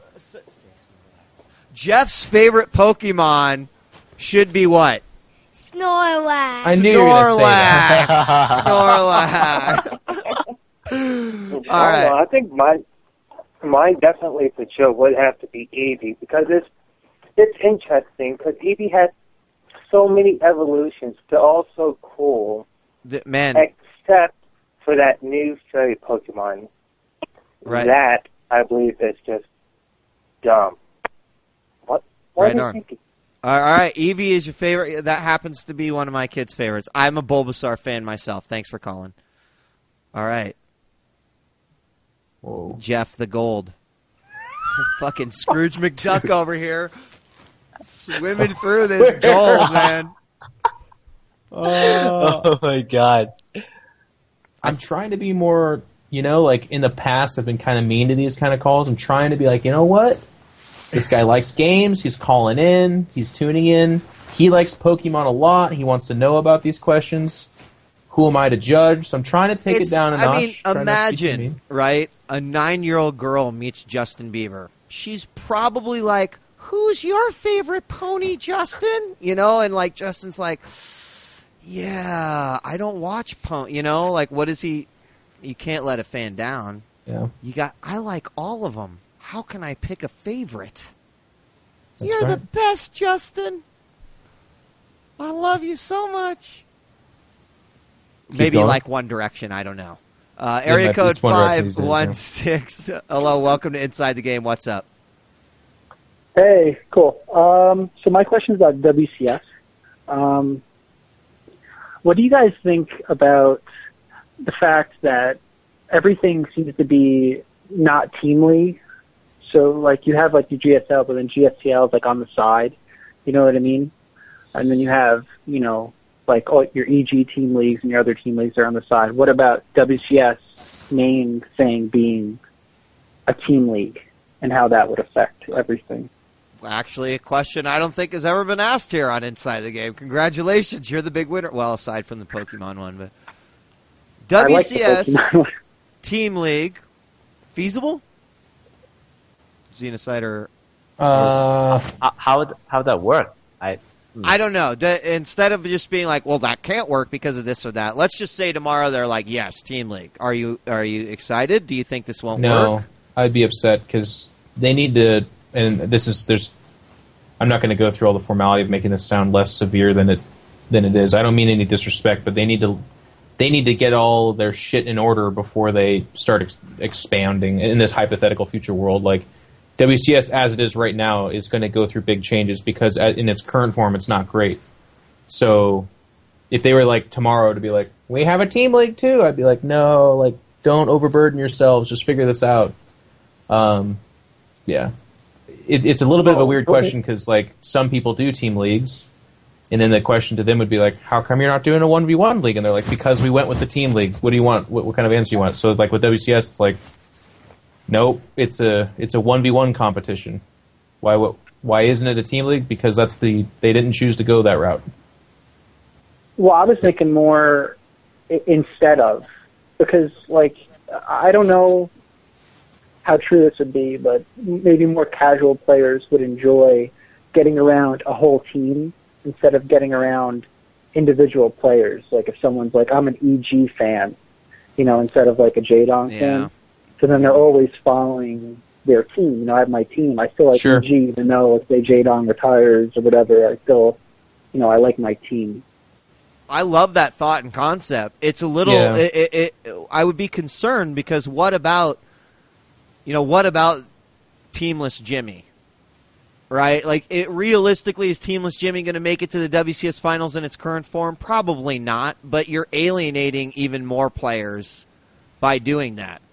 Jeff's favorite Pokemon should be what? Snorlax. I knew you were going to say that. Snorlax. All right. I, don't know, I think mine, mine definitely for sure would have to be Eevee because it's it's interesting because Eevee has so many evolutions. They're all so cool, D- Man, except for that new fairy Pokemon. Right. That I believe is just dumb. What? What Right are you on. thinking? all right. Eevee is your favorite. That happens to be one of my kids' favorites. I'm a Bulbasaur fan myself. Thanks for calling. All right. Whoa. Jeff the Gold. Fucking Scrooge McDuck over here. Swimming through this gold, man. Oh my god. I'm trying to be more, you know, like in the past I've been kind of mean to these kind of calls. I'm trying to be like, you know what? This guy likes games. He's calling in. He's tuning in. He likes Pokemon a lot. He wants to know about these questions. Who am I to judge? So I'm trying to take It's- it down a I notch. mean, try not to be too imagine, mean. right? A nine-year-old girl meets Justin Bieber. She's probably like, "Who's your favorite pony, Justin?" You know, and like Justin's like, "Yeah, I don't watch pony." You know, like what is he? You can't let a fan down. Yeah. You got. I like all of them. How can I pick a favorite? That's You're the right. best, Justin. I love you so much. Keep Maybe going. like One Direction. I don't know. Uh, Yeah, area but code it's One Direction five these days, one yeah. six. Hello, welcome to Inside the Game. What's up? Hey, cool. Um, so my question is about W C S. Um, what do you guys think about the fact that everything seems to be not team league? So, like, you have, like, your G S L, but then G S T L is, like, on the side. You know what I mean? And then you have, you know, like, all your E G team leagues and your other team leagues are on the side. What about W C S main thing being a team league and how that would affect everything? Actually, a question I don't think has ever been asked here on Inside the Game. Congratulations, you're the big winner. Well, aside from the Pokemon one, but W C S I like the Pokemon one. Team League feasible? Xenocider. Uh, How how would, how would that work? I I don't know. D- instead of just being like, "Well, that can't work because of this or that," let's just say tomorrow they're like, "Yes, Team League." Are you are you excited? Do you think this won't no, work? I'd be upset because they need to. And this is there's. I'm not going to go through all the formality of making this sound less severe than it than it is. I don't mean any disrespect, but they need to. They need to get all their shit in order before they start ex- expanding in this hypothetical future world. Like W C S, as it is right now, is going to go through big changes because at, in its current form, it's not great. So, if they were like tomorrow to be like, we have a team league too, I'd be like, no, like don't overburden yourselves. Just figure this out. Um, yeah, it, it's a little bit of a weird okay. question because like some people do team leagues. And then the question to them would be like, how come you're not doing a one v one league? And they're like, because we went with the team league. What do you want? What, what kind of answer do you want? So like with W C S, it's like, nope, it's a it's a one v one competition. Why what, why isn't it a team league? Because that's the they didn't choose to go that route. Well, I was thinking more i- instead of, because, like, I don't know how true this would be, but maybe more casual players would enjoy getting around a whole team instead of getting around individual players. Like, if someone's like, I'm an E G fan, you know, instead of, like, a J-Dong Yeah. fan. So then they're always following their team. You know, I have my team. I still like Sure. E G, even though if they J-Dong retires or whatever, I still, you know, I like my team. I love that thought and concept. It's a little. Yeah. It, it, it, I would be concerned because what about, you know, what about teamless Jimmy? Right? Like, it realistically, is teamless Jimmy going to make it to the W C S finals in its current form? Probably not. But you're alienating even more players by doing that.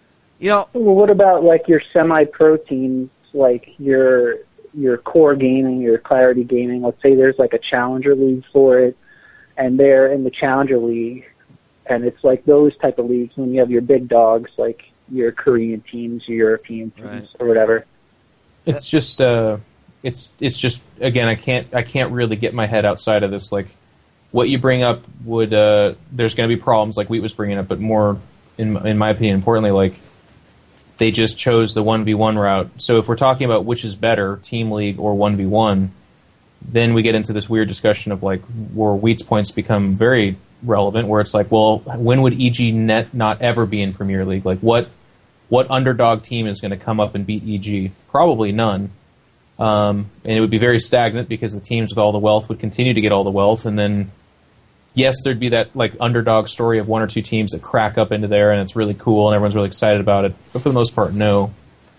you know. Well, what about like your semi-pro teams, like your your core gaming, your Clarity Gaming? Let's say there's like a challenger league for it, and they're in the challenger league, and it's like those type of leagues when you have your big dogs, like your Korean teams, your European teams, Right. or whatever. It's just uh, it's it's just again, I can't I can't really get my head outside of this. Like, what you bring up would uh, there's going to be problems, like Wheat was bringing up, but more in in my opinion, importantly, like they just chose the one v one route. So if we're talking about which is better, team league or one v one, then we get into this weird discussion of like where Wheat's points become very relevant, where it's like, well, when would E G net not ever be in Premier League? Like what what underdog team is going to come up and beat E G? Probably none. Um, and it would be very stagnant because the teams with all the wealth would continue to get all the wealth, and then yes, there'd be that like underdog story of one or two teams that crack up into there, and it's really cool, and everyone's really excited about it. But for the most part, no.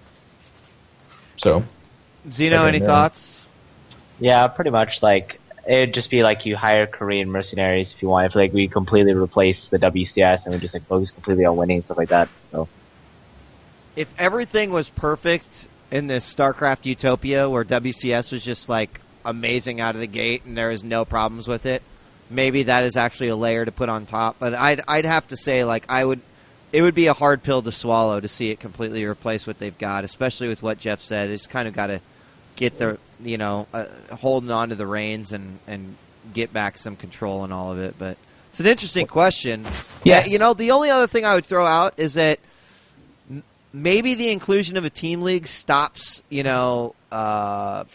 So, Zeno, any know. thoughts? Yeah, pretty much. Like it'd just be like you hire Korean mercenaries if you want. If like we completely replace the W C S and we just like focus completely on winning and stuff like that. So, If everything was perfect in this StarCraft utopia where W C S was just like amazing out of the gate and there is no problems with it, maybe that is actually a layer to put on top. But I'd I'd have to say like I would, it would be a hard pill to swallow to see it completely replace what they've got, especially with what Jeff said. It's kind of got to get the you know uh, holding on to the reins and and get back some control and all of it. But it's an interesting question. Yes. Yeah, you know the only other thing I would throw out is that maybe the inclusion of a team league stops, you know, uh,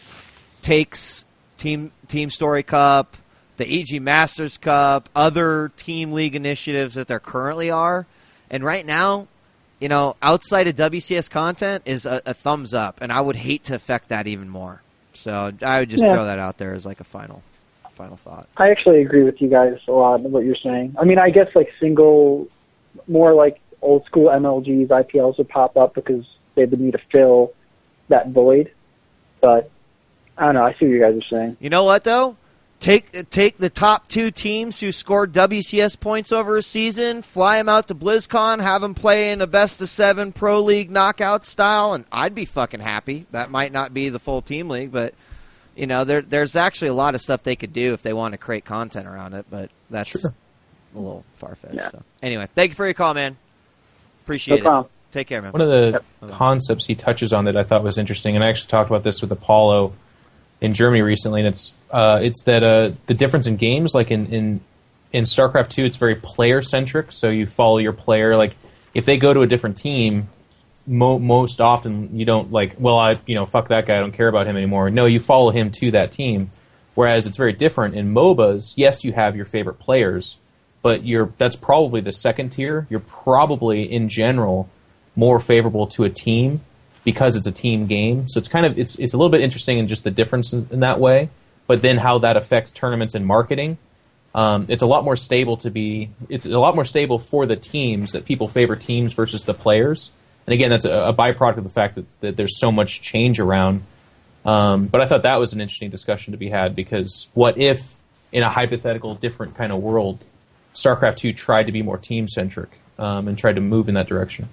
takes team Team Story Cup, the E G Masters Cup, other team league initiatives that there currently are, and right now, you know, outside of W C S content is a, a thumbs up, and I would hate to affect that even more. So I would just Yeah. throw that out there as like a final, final thought. I actually agree with you guys a lot of what you're saying. I mean, I guess like single, more like old school M L Gs, I P Ls would pop up because they would need to fill that void. But I don't know. I see what you guys are saying. You know what though? Take take the top two teams who scored W C S points over a season, fly them out to BlizzCon, have them play in a best of seven pro league knockout style, and I'd be fucking happy. That might not be the full team league, but you know, there there's actually a lot of stuff they could do if they want to create content around it. But that's Sure. a little far fetched. Yeah. So anyway, thank you for your call, man. Appreciate No it. problem. Take care, man. one of the concepts he touches on that I thought was interesting, and I actually talked about this with Apollo in Germany recently, and it's uh, it's that uh, the difference in games, like in, in, in StarCraft two, it's very player-centric, so you follow your player. Like, if they go to a different team, mo- most often you don't, like, well, I you know, fuck that guy, I don't care about him anymore. No, you follow him to that team, whereas it's very different. In MOBAs, yes, you have your favorite players, but you're that's probably the second tier. You're probably, in general, more favorable to a team because it's a team game. So it's kind of it's it's a little bit interesting in just the difference in, in that way. But then how that affects tournaments and marketing, um, it's a lot more stable to be. It's a lot more stable for the teams that people favor teams versus the players. And again, that's a, a byproduct of the fact that, that there's so much change around. Um, but I thought that was an interesting discussion to be had, because what if in a hypothetical different kind of world, StarCraft two tried to be more team centric um, and tried to move in that direction.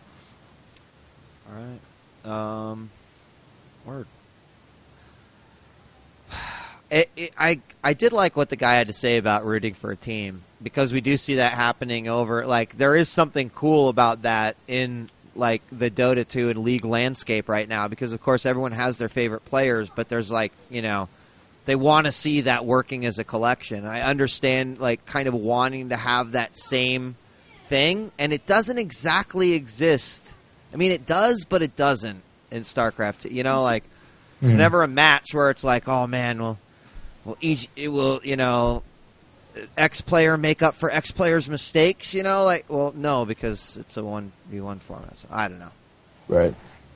All right. Um, word. It, it, I I did like what the guy had to say about rooting for a team, because we do see that happening over. Like, there is something cool about that in like the Dota two and League landscape right now, because of course everyone has their favorite players, but there's like, you know, they want to see that working as a collection. I understand like kind of wanting to have that same thing, and it doesn't exactly exist. I mean, it does, but it doesn't in StarCraft two. You know, like there's Mhm. never a match where it's like, oh man, well, well, each it will, you know, X player make up for X player's mistakes. You know, like, well, no, because it's a one v one format. So I don't know. Right.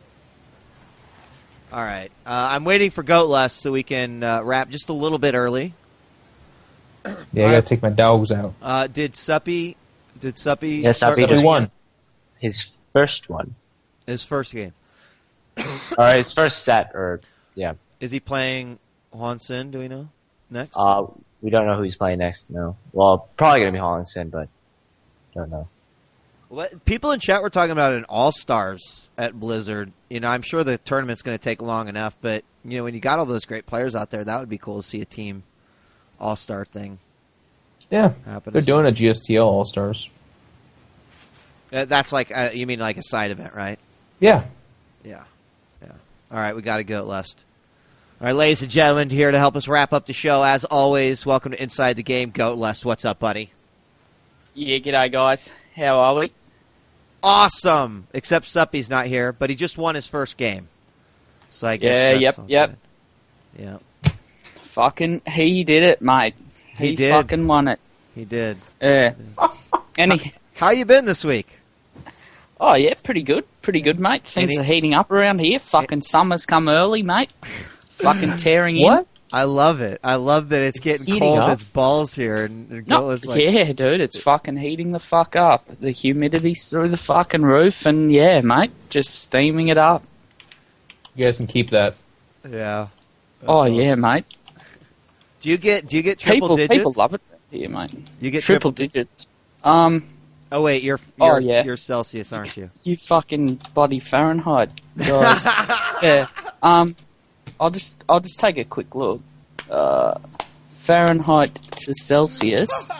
All right, uh, I'm waiting for Goatless so we can uh, wrap just a little bit early. Yeah, I gotta take my dogs out. Uh, did Suppy? Did Suppy? Yes, start Suppy playing just won. his first one, his first game. or his first set, or yeah. Is he playing Huan Sin? Do we know next? Uh, we don't know who he's playing next. No. Well, probably gonna be Hollingston, but don't know. What, people in chat were talking about an All-Stars at Blizzard. You know, I'm sure the tournament's going to take long enough, but, you know, when you got all those great players out there, that would be cool to see a team All-Star thing. Yeah, happen. They're doing a G S T L All-Stars. Uh, that's like, uh, you mean like a side event, right? Yeah. Yeah. Yeah. All right, we got to go, Lest. All right, ladies and gentlemen, here to help us wrap up the show, as always, welcome to Inside the Game. Goat Lest, what's up, buddy? Yeah, g'day, guys. How are we? Awesome! Except Suppy's not here, but he just won his first game. So I guess yeah, that's yep, all yep. good. Yep. Fucking, he did it, mate. He, He did. fucking won it. He did. Yeah. And he, How you been this week? oh, yeah, pretty good. Pretty good, mate. Things Any- are heating up around here. Fucking summer's come early, mate. Fucking tearing in. What? I love it. I love that it's, It's getting heating cold up. as balls here. And, and No, Goat is like, yeah, dude, it's fucking heating the fuck up. The humidity's through the fucking roof, and yeah, mate, just steaming it up. You guys can keep that. Yeah. Oh yeah, mate. Do you get do you get triple People, digits? people love it here, mate. You get triple, digits. Um. Oh wait, you're Oh, you're, yeah. you're Celsius, aren't you? You fucking bloody Fahrenheit, guys. Yeah. Um, I'll just I'll just take a quick look. Uh, Fahrenheit to Celsius.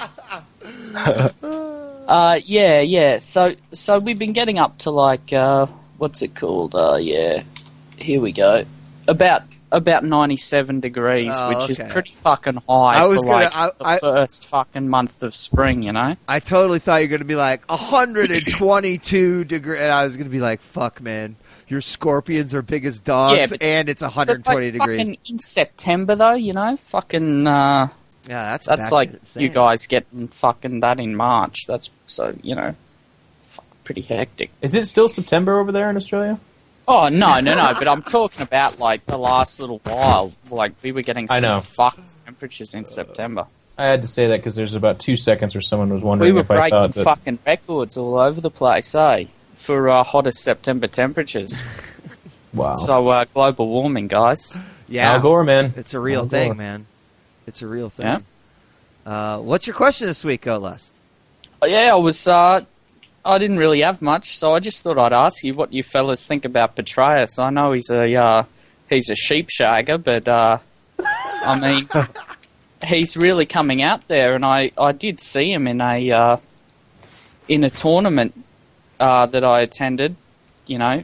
uh, yeah, yeah. So so we've been getting up to like uh, what's it called? Uh, yeah. Here we go. About about ninety-seven degrees, Oh, which okay. is pretty fucking high I was for gonna- like I- the I- first fucking month of spring, you know. I totally thought you were going to be like one hundred twenty-two degrees, and I was going to be like, "Fuck, man, your scorpions are big as dogs, Yeah, but- and it's one hundred twenty But, like, degrees." Fucking in September, though, you know, fucking. Uh, Yeah, that's that's batshit like insane. you guys getting fucking that in March. That's so you know, fuck, pretty hectic. Is it still September over there in Australia? Oh no, no, no! But I'm talking about like the last little while. Like we were getting some I know. fucked temperatures in September. I had to say that because there's about two seconds where someone was wondering We were if I breaking thought that. fucking records all over the place, eh? For uh, hottest September temperatures. Wow. So uh, global warming, guys. Yeah, Al Gore, man. It's a real Al thing, Gore. man. It's a real thing. Yeah. Uh, what's your question this week, Goat Lest? Oh, yeah, I was. Uh, I didn't really have much, so I just thought I'd ask you what you fellas think about Petraeus. I know he's a uh, he's a sheep shagger, but uh, I mean, he's really coming out there, and I, I did see him in a uh, in a tournament uh, that I attended. You know,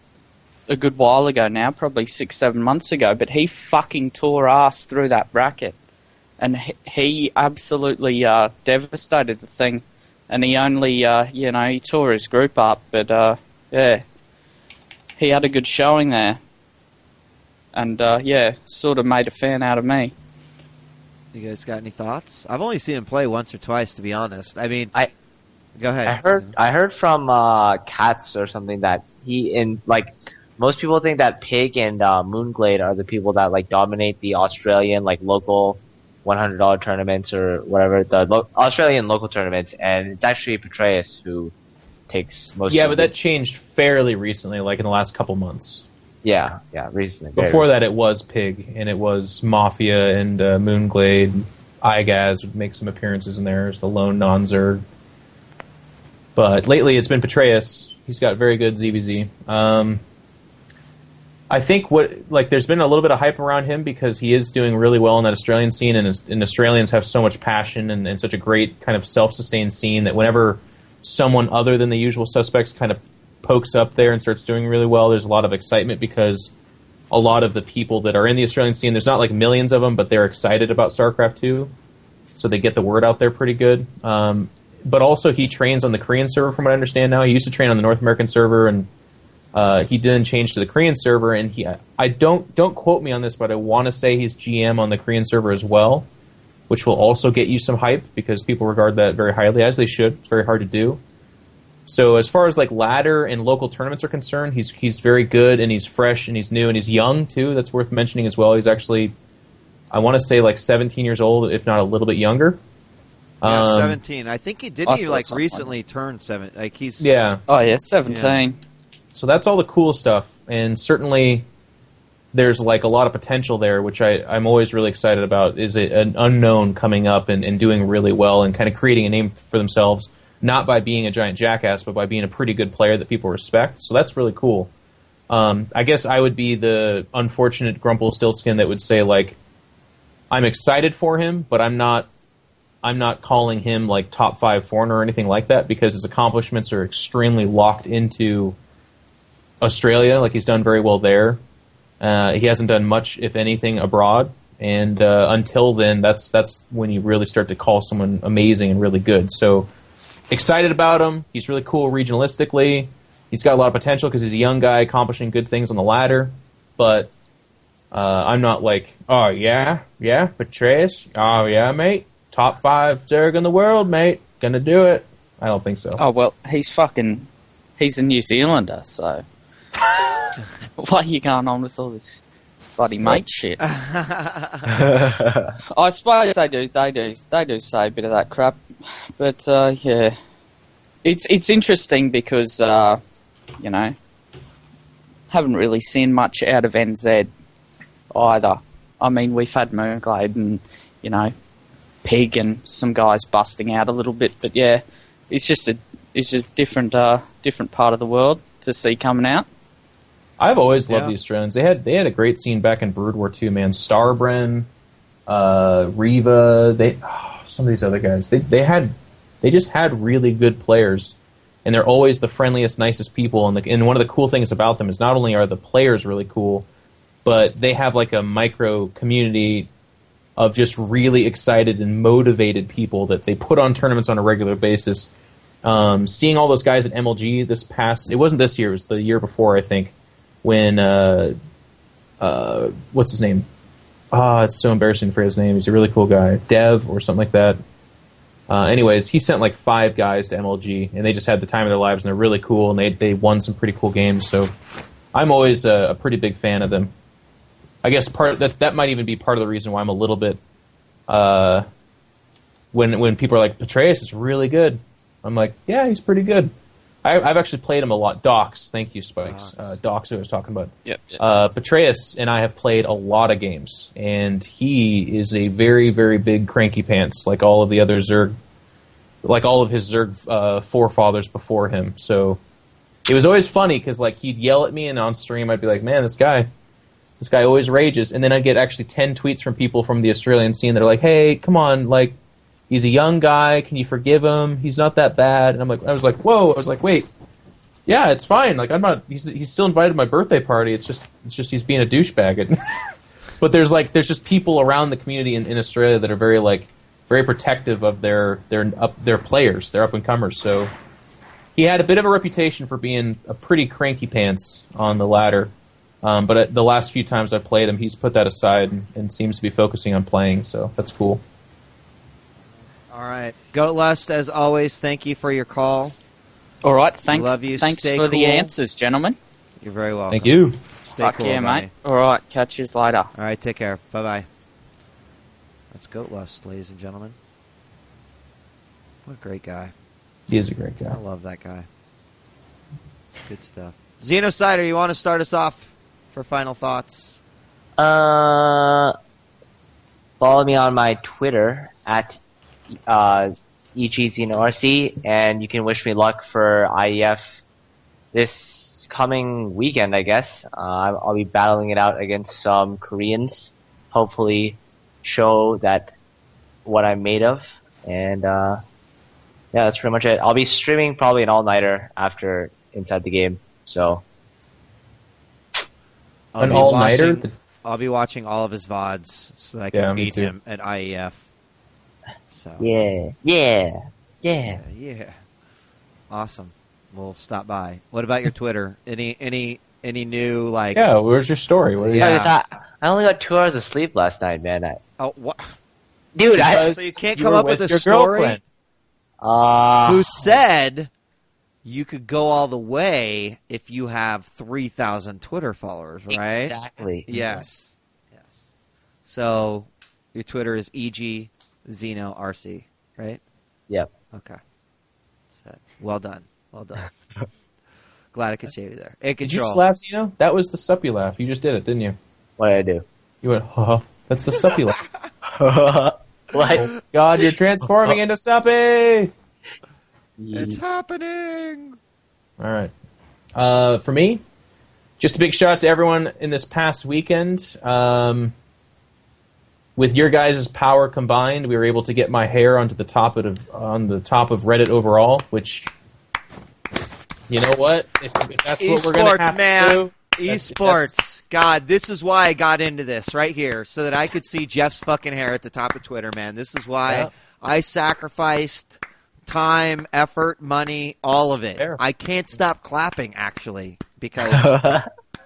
a good while ago now, probably six seven months ago. But he fucking tore ass through that bracket, and he, he absolutely uh, devastated the thing. And he only, uh, you know, he tore his group up, but, uh, yeah, he had a good showing there. And, uh, yeah, sort of made a fan out of me. You guys got any thoughts? I've only seen him play once or twice, to be honest. I mean, I go ahead. I heard I heard from uh, Katz or something that he in like most people think that Pig and uh, Moonglade are the people that like dominate the Australian like local one hundred dollar tournaments or whatever the lo- Australian local tournaments, and it's actually Petraeus who takes most. Yeah, of but the- that changed fairly recently, like in the last couple months. yeah, yeah, recently. very Before recently. that, it was Pig, and it was Mafia and uh, Moonglade. Igaz would make some appearances in there as the lone non-Zerg. But lately, it's been Petraeus. He's got very good Z B Z. Um, I think what like there's been a little bit of hype around him because he is doing really well in that Australian scene, and, and Australians have so much passion and, and such a great kind of self-sustained scene that whenever someone other than the usual suspects kind of pokes up there and starts doing really well, there's a lot of excitement because a lot of the people that are in the Australian scene, there's not like millions of them, but they're excited about StarCraft two, so they get the word out there pretty good. Um, but also he trains on the Korean server from what I understand now. He used to train on the North American server, and uh, he then changed to the Korean server, and he I don't don't quote me on this, but I want to say he's G M on the Korean server as well, which will also get you some hype because people regard that very highly, as they should. It's very hard to do. So as far as like ladder and local tournaments are concerned, he's he's very good, and he's fresh, and he's new, and he's young too. That's worth mentioning as well. He's actually, I want to say like seventeen years old, if not a little bit younger. Yeah, Um, seventeen. I think he didn't. I He thought like something recently turned seven. Like he's Yeah. Oh, yeah, seventeen. So that's all the cool stuff, and certainly there's like a lot of potential there, which I, I'm always really excited about. Is a, an unknown coming up and, and doing really well and kind of creating a name for themselves. not by being a giant jackass, but by being a pretty good player that people respect. So that's really cool. Um, I guess I would be the unfortunate Grumpelstiltskin that would say, like, I'm excited for him, but I'm not I'm not calling him like top five foreigner or anything like that, because his accomplishments are extremely locked into Australia. Like, he's done very well there. Uh, he hasn't done much, if anything, abroad. And uh, until then, that's that's when you really start to call someone amazing and really good. So excited about him. He's really cool regionalistically. He's got a lot of potential because he's a young guy accomplishing good things on the ladder. But uh, I'm not like, oh, yeah, yeah, Petraeus, oh, yeah, mate. Top five Zerg in the world, mate. Gonna do it. I don't think so. Oh, well, he's fucking... He's a New Zealander, so... Why are you going on with all this bloody mate shit? I suppose they do, they do, they do say a bit of that crap. But, uh, yeah. It's it's interesting because, uh, you know, haven't really seen much out of N Z either. I mean, we've had Moonglade and, you know, Pig and some guys busting out a little bit, but yeah, it's just a it's just different uh, different part of the world to see coming out. I've always loved Yeah. the Australians. They had they had a great scene back in Brood War Two, man. Starbren, uh, Riva, they oh, some of these other guys. They they had they just had really good players, and they're always the friendliest, nicest people. And the, and one of the cool things about them is not only are the players really cool, but they have like a micro community of just really excited and motivated people that they put on tournaments on a regular basis. Um, seeing all those guys at M L G this past, it wasn't this year, it was the year before, I think, when, uh, uh, what's his name? Ah, it's so embarrassing for his name. He's a really cool guy. Dev or something like that. Uh, anyways, he sent like five guys to M L G, and they just had the time of their lives, and they're really cool, and they, they won some pretty cool games, so I'm always a, a pretty big fan of them. I guess part that that might even be part of the reason why I'm a little bit uh, when when people are like, Petraeus is really good. I'm like, yeah, he's pretty good. I, I've actually played him a lot. Docs, thank you, Spikes. Docs. Uh, Docs, who I was talking about. Yep. yep. Uh, Petraeus and I have played a lot of games, and he is a very, very big cranky pants, like all of the other Zerg, like all of his Zerg uh, forefathers before him. So it was always funny because like he'd yell at me, and on stream I'd be like, man, this guy. This guy always rages, and then I get actually ten tweets from people from the Australian scene that are like, "Hey, come on, like, he's a young guy. Can you forgive him? He's not that bad." And I'm like, I was like, "Whoa!" I was like, "Wait, yeah, it's fine. Like, I'm not. He's he's still invited to my birthday party. It's just it's just he's being a douchebag." But there's like there's just people around the community in, in Australia that are very like very protective of their their up their players, their up and comers. So he had a bit of a reputation for being a pretty cranky pants on the ladder. Um, but the last few times I've played him, he's put that aside and, and seems to be focusing on playing, so that's cool. All right. Goatlust, as always, thank you for your call. All right, thanks, Love you. thanks Stay for the cool. answers, gentlemen. You're very welcome. Thank you. Stay Fuck cool, yeah, buddy. mate. All right, catch you later. All right, take care. Bye-bye. That's Goatlust, ladies and gentlemen. What a great guy. He is a great guy. I love that guy. Good stuff. Xenocider, you want to start us off for final thoughts? Uh, follow me on my Twitter at uh, E G Xeno R C, and you can wish me luck for I E F this coming weekend, I guess. Uh, I'll be battling it out against some Koreans. Hopefully show that what I'm made of. And uh, yeah, that's pretty much it. I'll be streaming probably an all-nighter after Inside the Game, so... I'll An be all-nighter? watching- I'll be watching all of his V O Ds so that I can Yeah, me beat too. him at I E F. So Yeah, yeah, yeah. yeah, yeah. Awesome. We'll stop by. What about your Twitter? Any any any new like? Yeah, where's your story? What are you- Yeah. I, thought, I only got two hours of sleep last night, man. I, Oh, what? dude, I... Because So you can't you come were up with a your story? girlfriend. Uh, Who said you could go all the way if you have three thousand Twitter followers, right? Exactly. Yes. Yes. So your Twitter is E G Xeno R C, right? Yep. Okay. So, well done. Well done. Glad I could save you there. In Did you control. slap Zeno? That was the suppy laugh. You just did it, didn't you? What did I do? You went, huh? That's the suppy laugh. What? God, you're transforming into suppy! It's happening. All right. Uh, for me, just a big shout out to everyone in this past weekend. Um, with your guys' power combined, we were able to get my hair onto the top of on the top of Reddit overall, which, you know what? If, if that's what we're going to have man. to do. Esports. That's, God, this is why I got into this right here, so that I could see Jeff's fucking hair at the top of Twitter, man. This is why yeah. I sacrificed time, effort, money, all of it. Fair. I can't stop clapping, actually, because...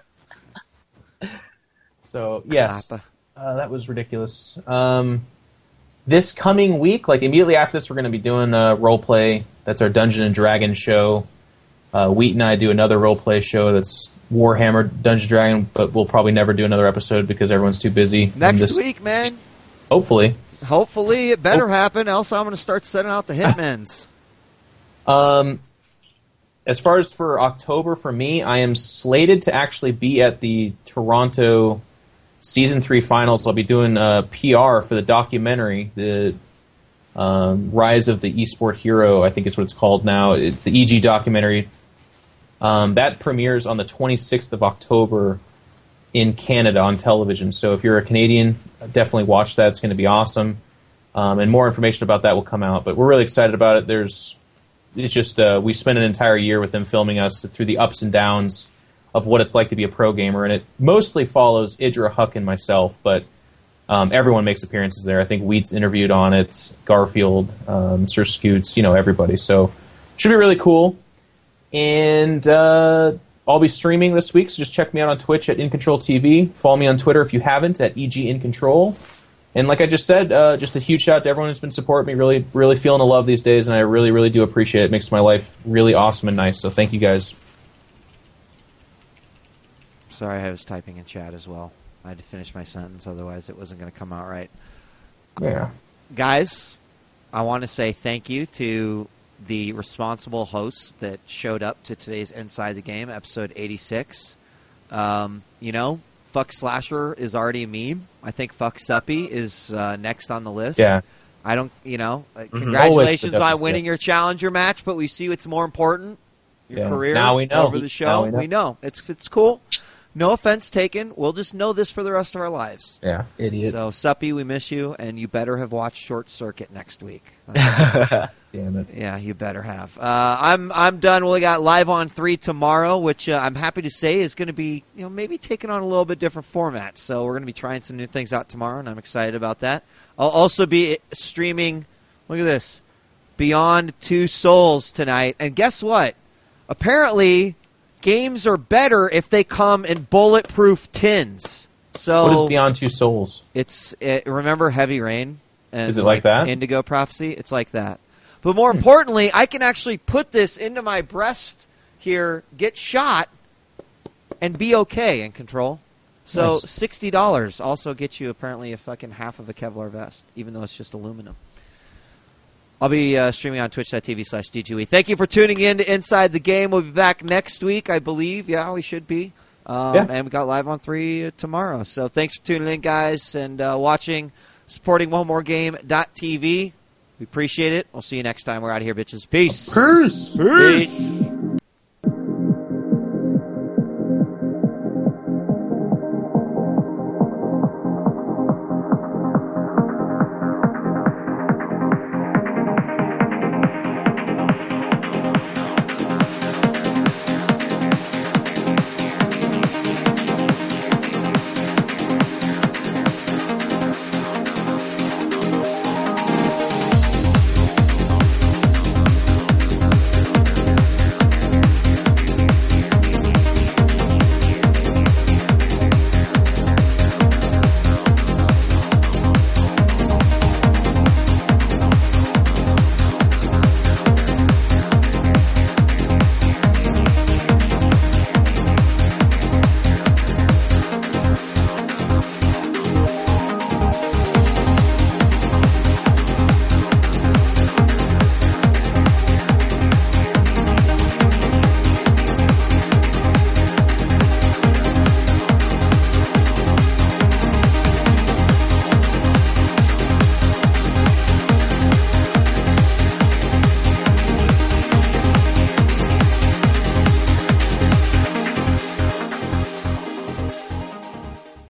so, yes. Clap. Uh, that was ridiculous. Um, this coming week, like immediately after this, we're going to be doing a role play. That's our Dungeon and Dragon show. Uh, Wheat and I do another role play show that's Warhammer Dungeon Dragon, but we'll probably never do another episode because everyone's too busy. Next this, week, man. Hopefully. Hopefully, it better Oh. happen, else I'm going to start sending out the hitmans. Um, as far as for October, for me, I am slated to actually be at the Toronto Season three Finals. I'll be doing uh, P R for the documentary, the um, Rise of the Esport Hero, I think is what it's called now. It's the E G documentary. Um, that premieres on the twenty-sixth of October in Canada on television. So if you're a Canadian, definitely watch that. It's going to be awesome. Um, and more information about that will come out. But we're really excited about it. There's, it's just uh, we spent an entire year with them filming us through the ups and downs of what it's like to be a pro gamer, and it mostly follows Idra, Huck, and myself, but um, everyone makes appearances there. I think Wheat's interviewed on it, Garfield, um, Sir Scoots, you know, everybody. So should be really cool. And uh, I'll be streaming this week, so just check me out on Twitch at In Control T V. Follow me on Twitter if you haven't at E G In Control. And like I just said, uh, just a huge shout out to everyone who's been supporting me. Really, really feeling the love these days, and I really, really do appreciate it. It makes my life really awesome and nice. So thank you guys. Sorry, I was typing in chat as well. I had to finish my sentence, otherwise it wasn't going to come out right. Yeah. Guys, I want to say thank you to the responsible hosts that showed up to today's Inside the Game, episode eighty-six. Um, you know, Fuck Slasher is already a meme. I think Fuck Suppy is uh, next on the list. Yeah. I don't, you know, uh, Mm-hmm. congratulations Always the on deficit. winning your Challenger match, but we see what's more important. Your Yeah. career Now we know. over the show. Now we know. we know. It's, it's cool. No offense taken. We'll just know this for the rest of our lives. Yeah, idiot. So, Suppy, we miss you, and you better have watched Short Circuit next week. Damn it. Yeah, you better have. Uh, I'm I'm done. We got Live on three tomorrow, which uh, I'm happy to say is going to be, you know, maybe taking on a little bit different format. So we're going to be trying some new things out tomorrow, and I'm excited about that. I'll also be streaming. Look at this, Beyond Two Souls tonight, and guess what? Apparently, games are better if they come in bulletproof tins. So What is Beyond Two Souls? It's it, remember Heavy Rain? And Is it like that? Indigo Prophecy? It's like that. But more importantly, I can actually put this into my breast here, get shot, and be okay in Control. So Nice. sixty dollars also gets you apparently a fucking half of a Kevlar vest, even though it's just aluminum. I'll be uh, streaming on twitch.tv slash DGWE. Thank you for tuning in to Inside the Game. We'll be back next week, I believe. Yeah, we should be. Um, Yeah. And we got Live on three uh, tomorrow. So thanks for tuning in, guys, and uh, watching, supporting one more game dot t v. We appreciate it. We'll see you next time. We're out of here, bitches. Peace. Peace. Peace.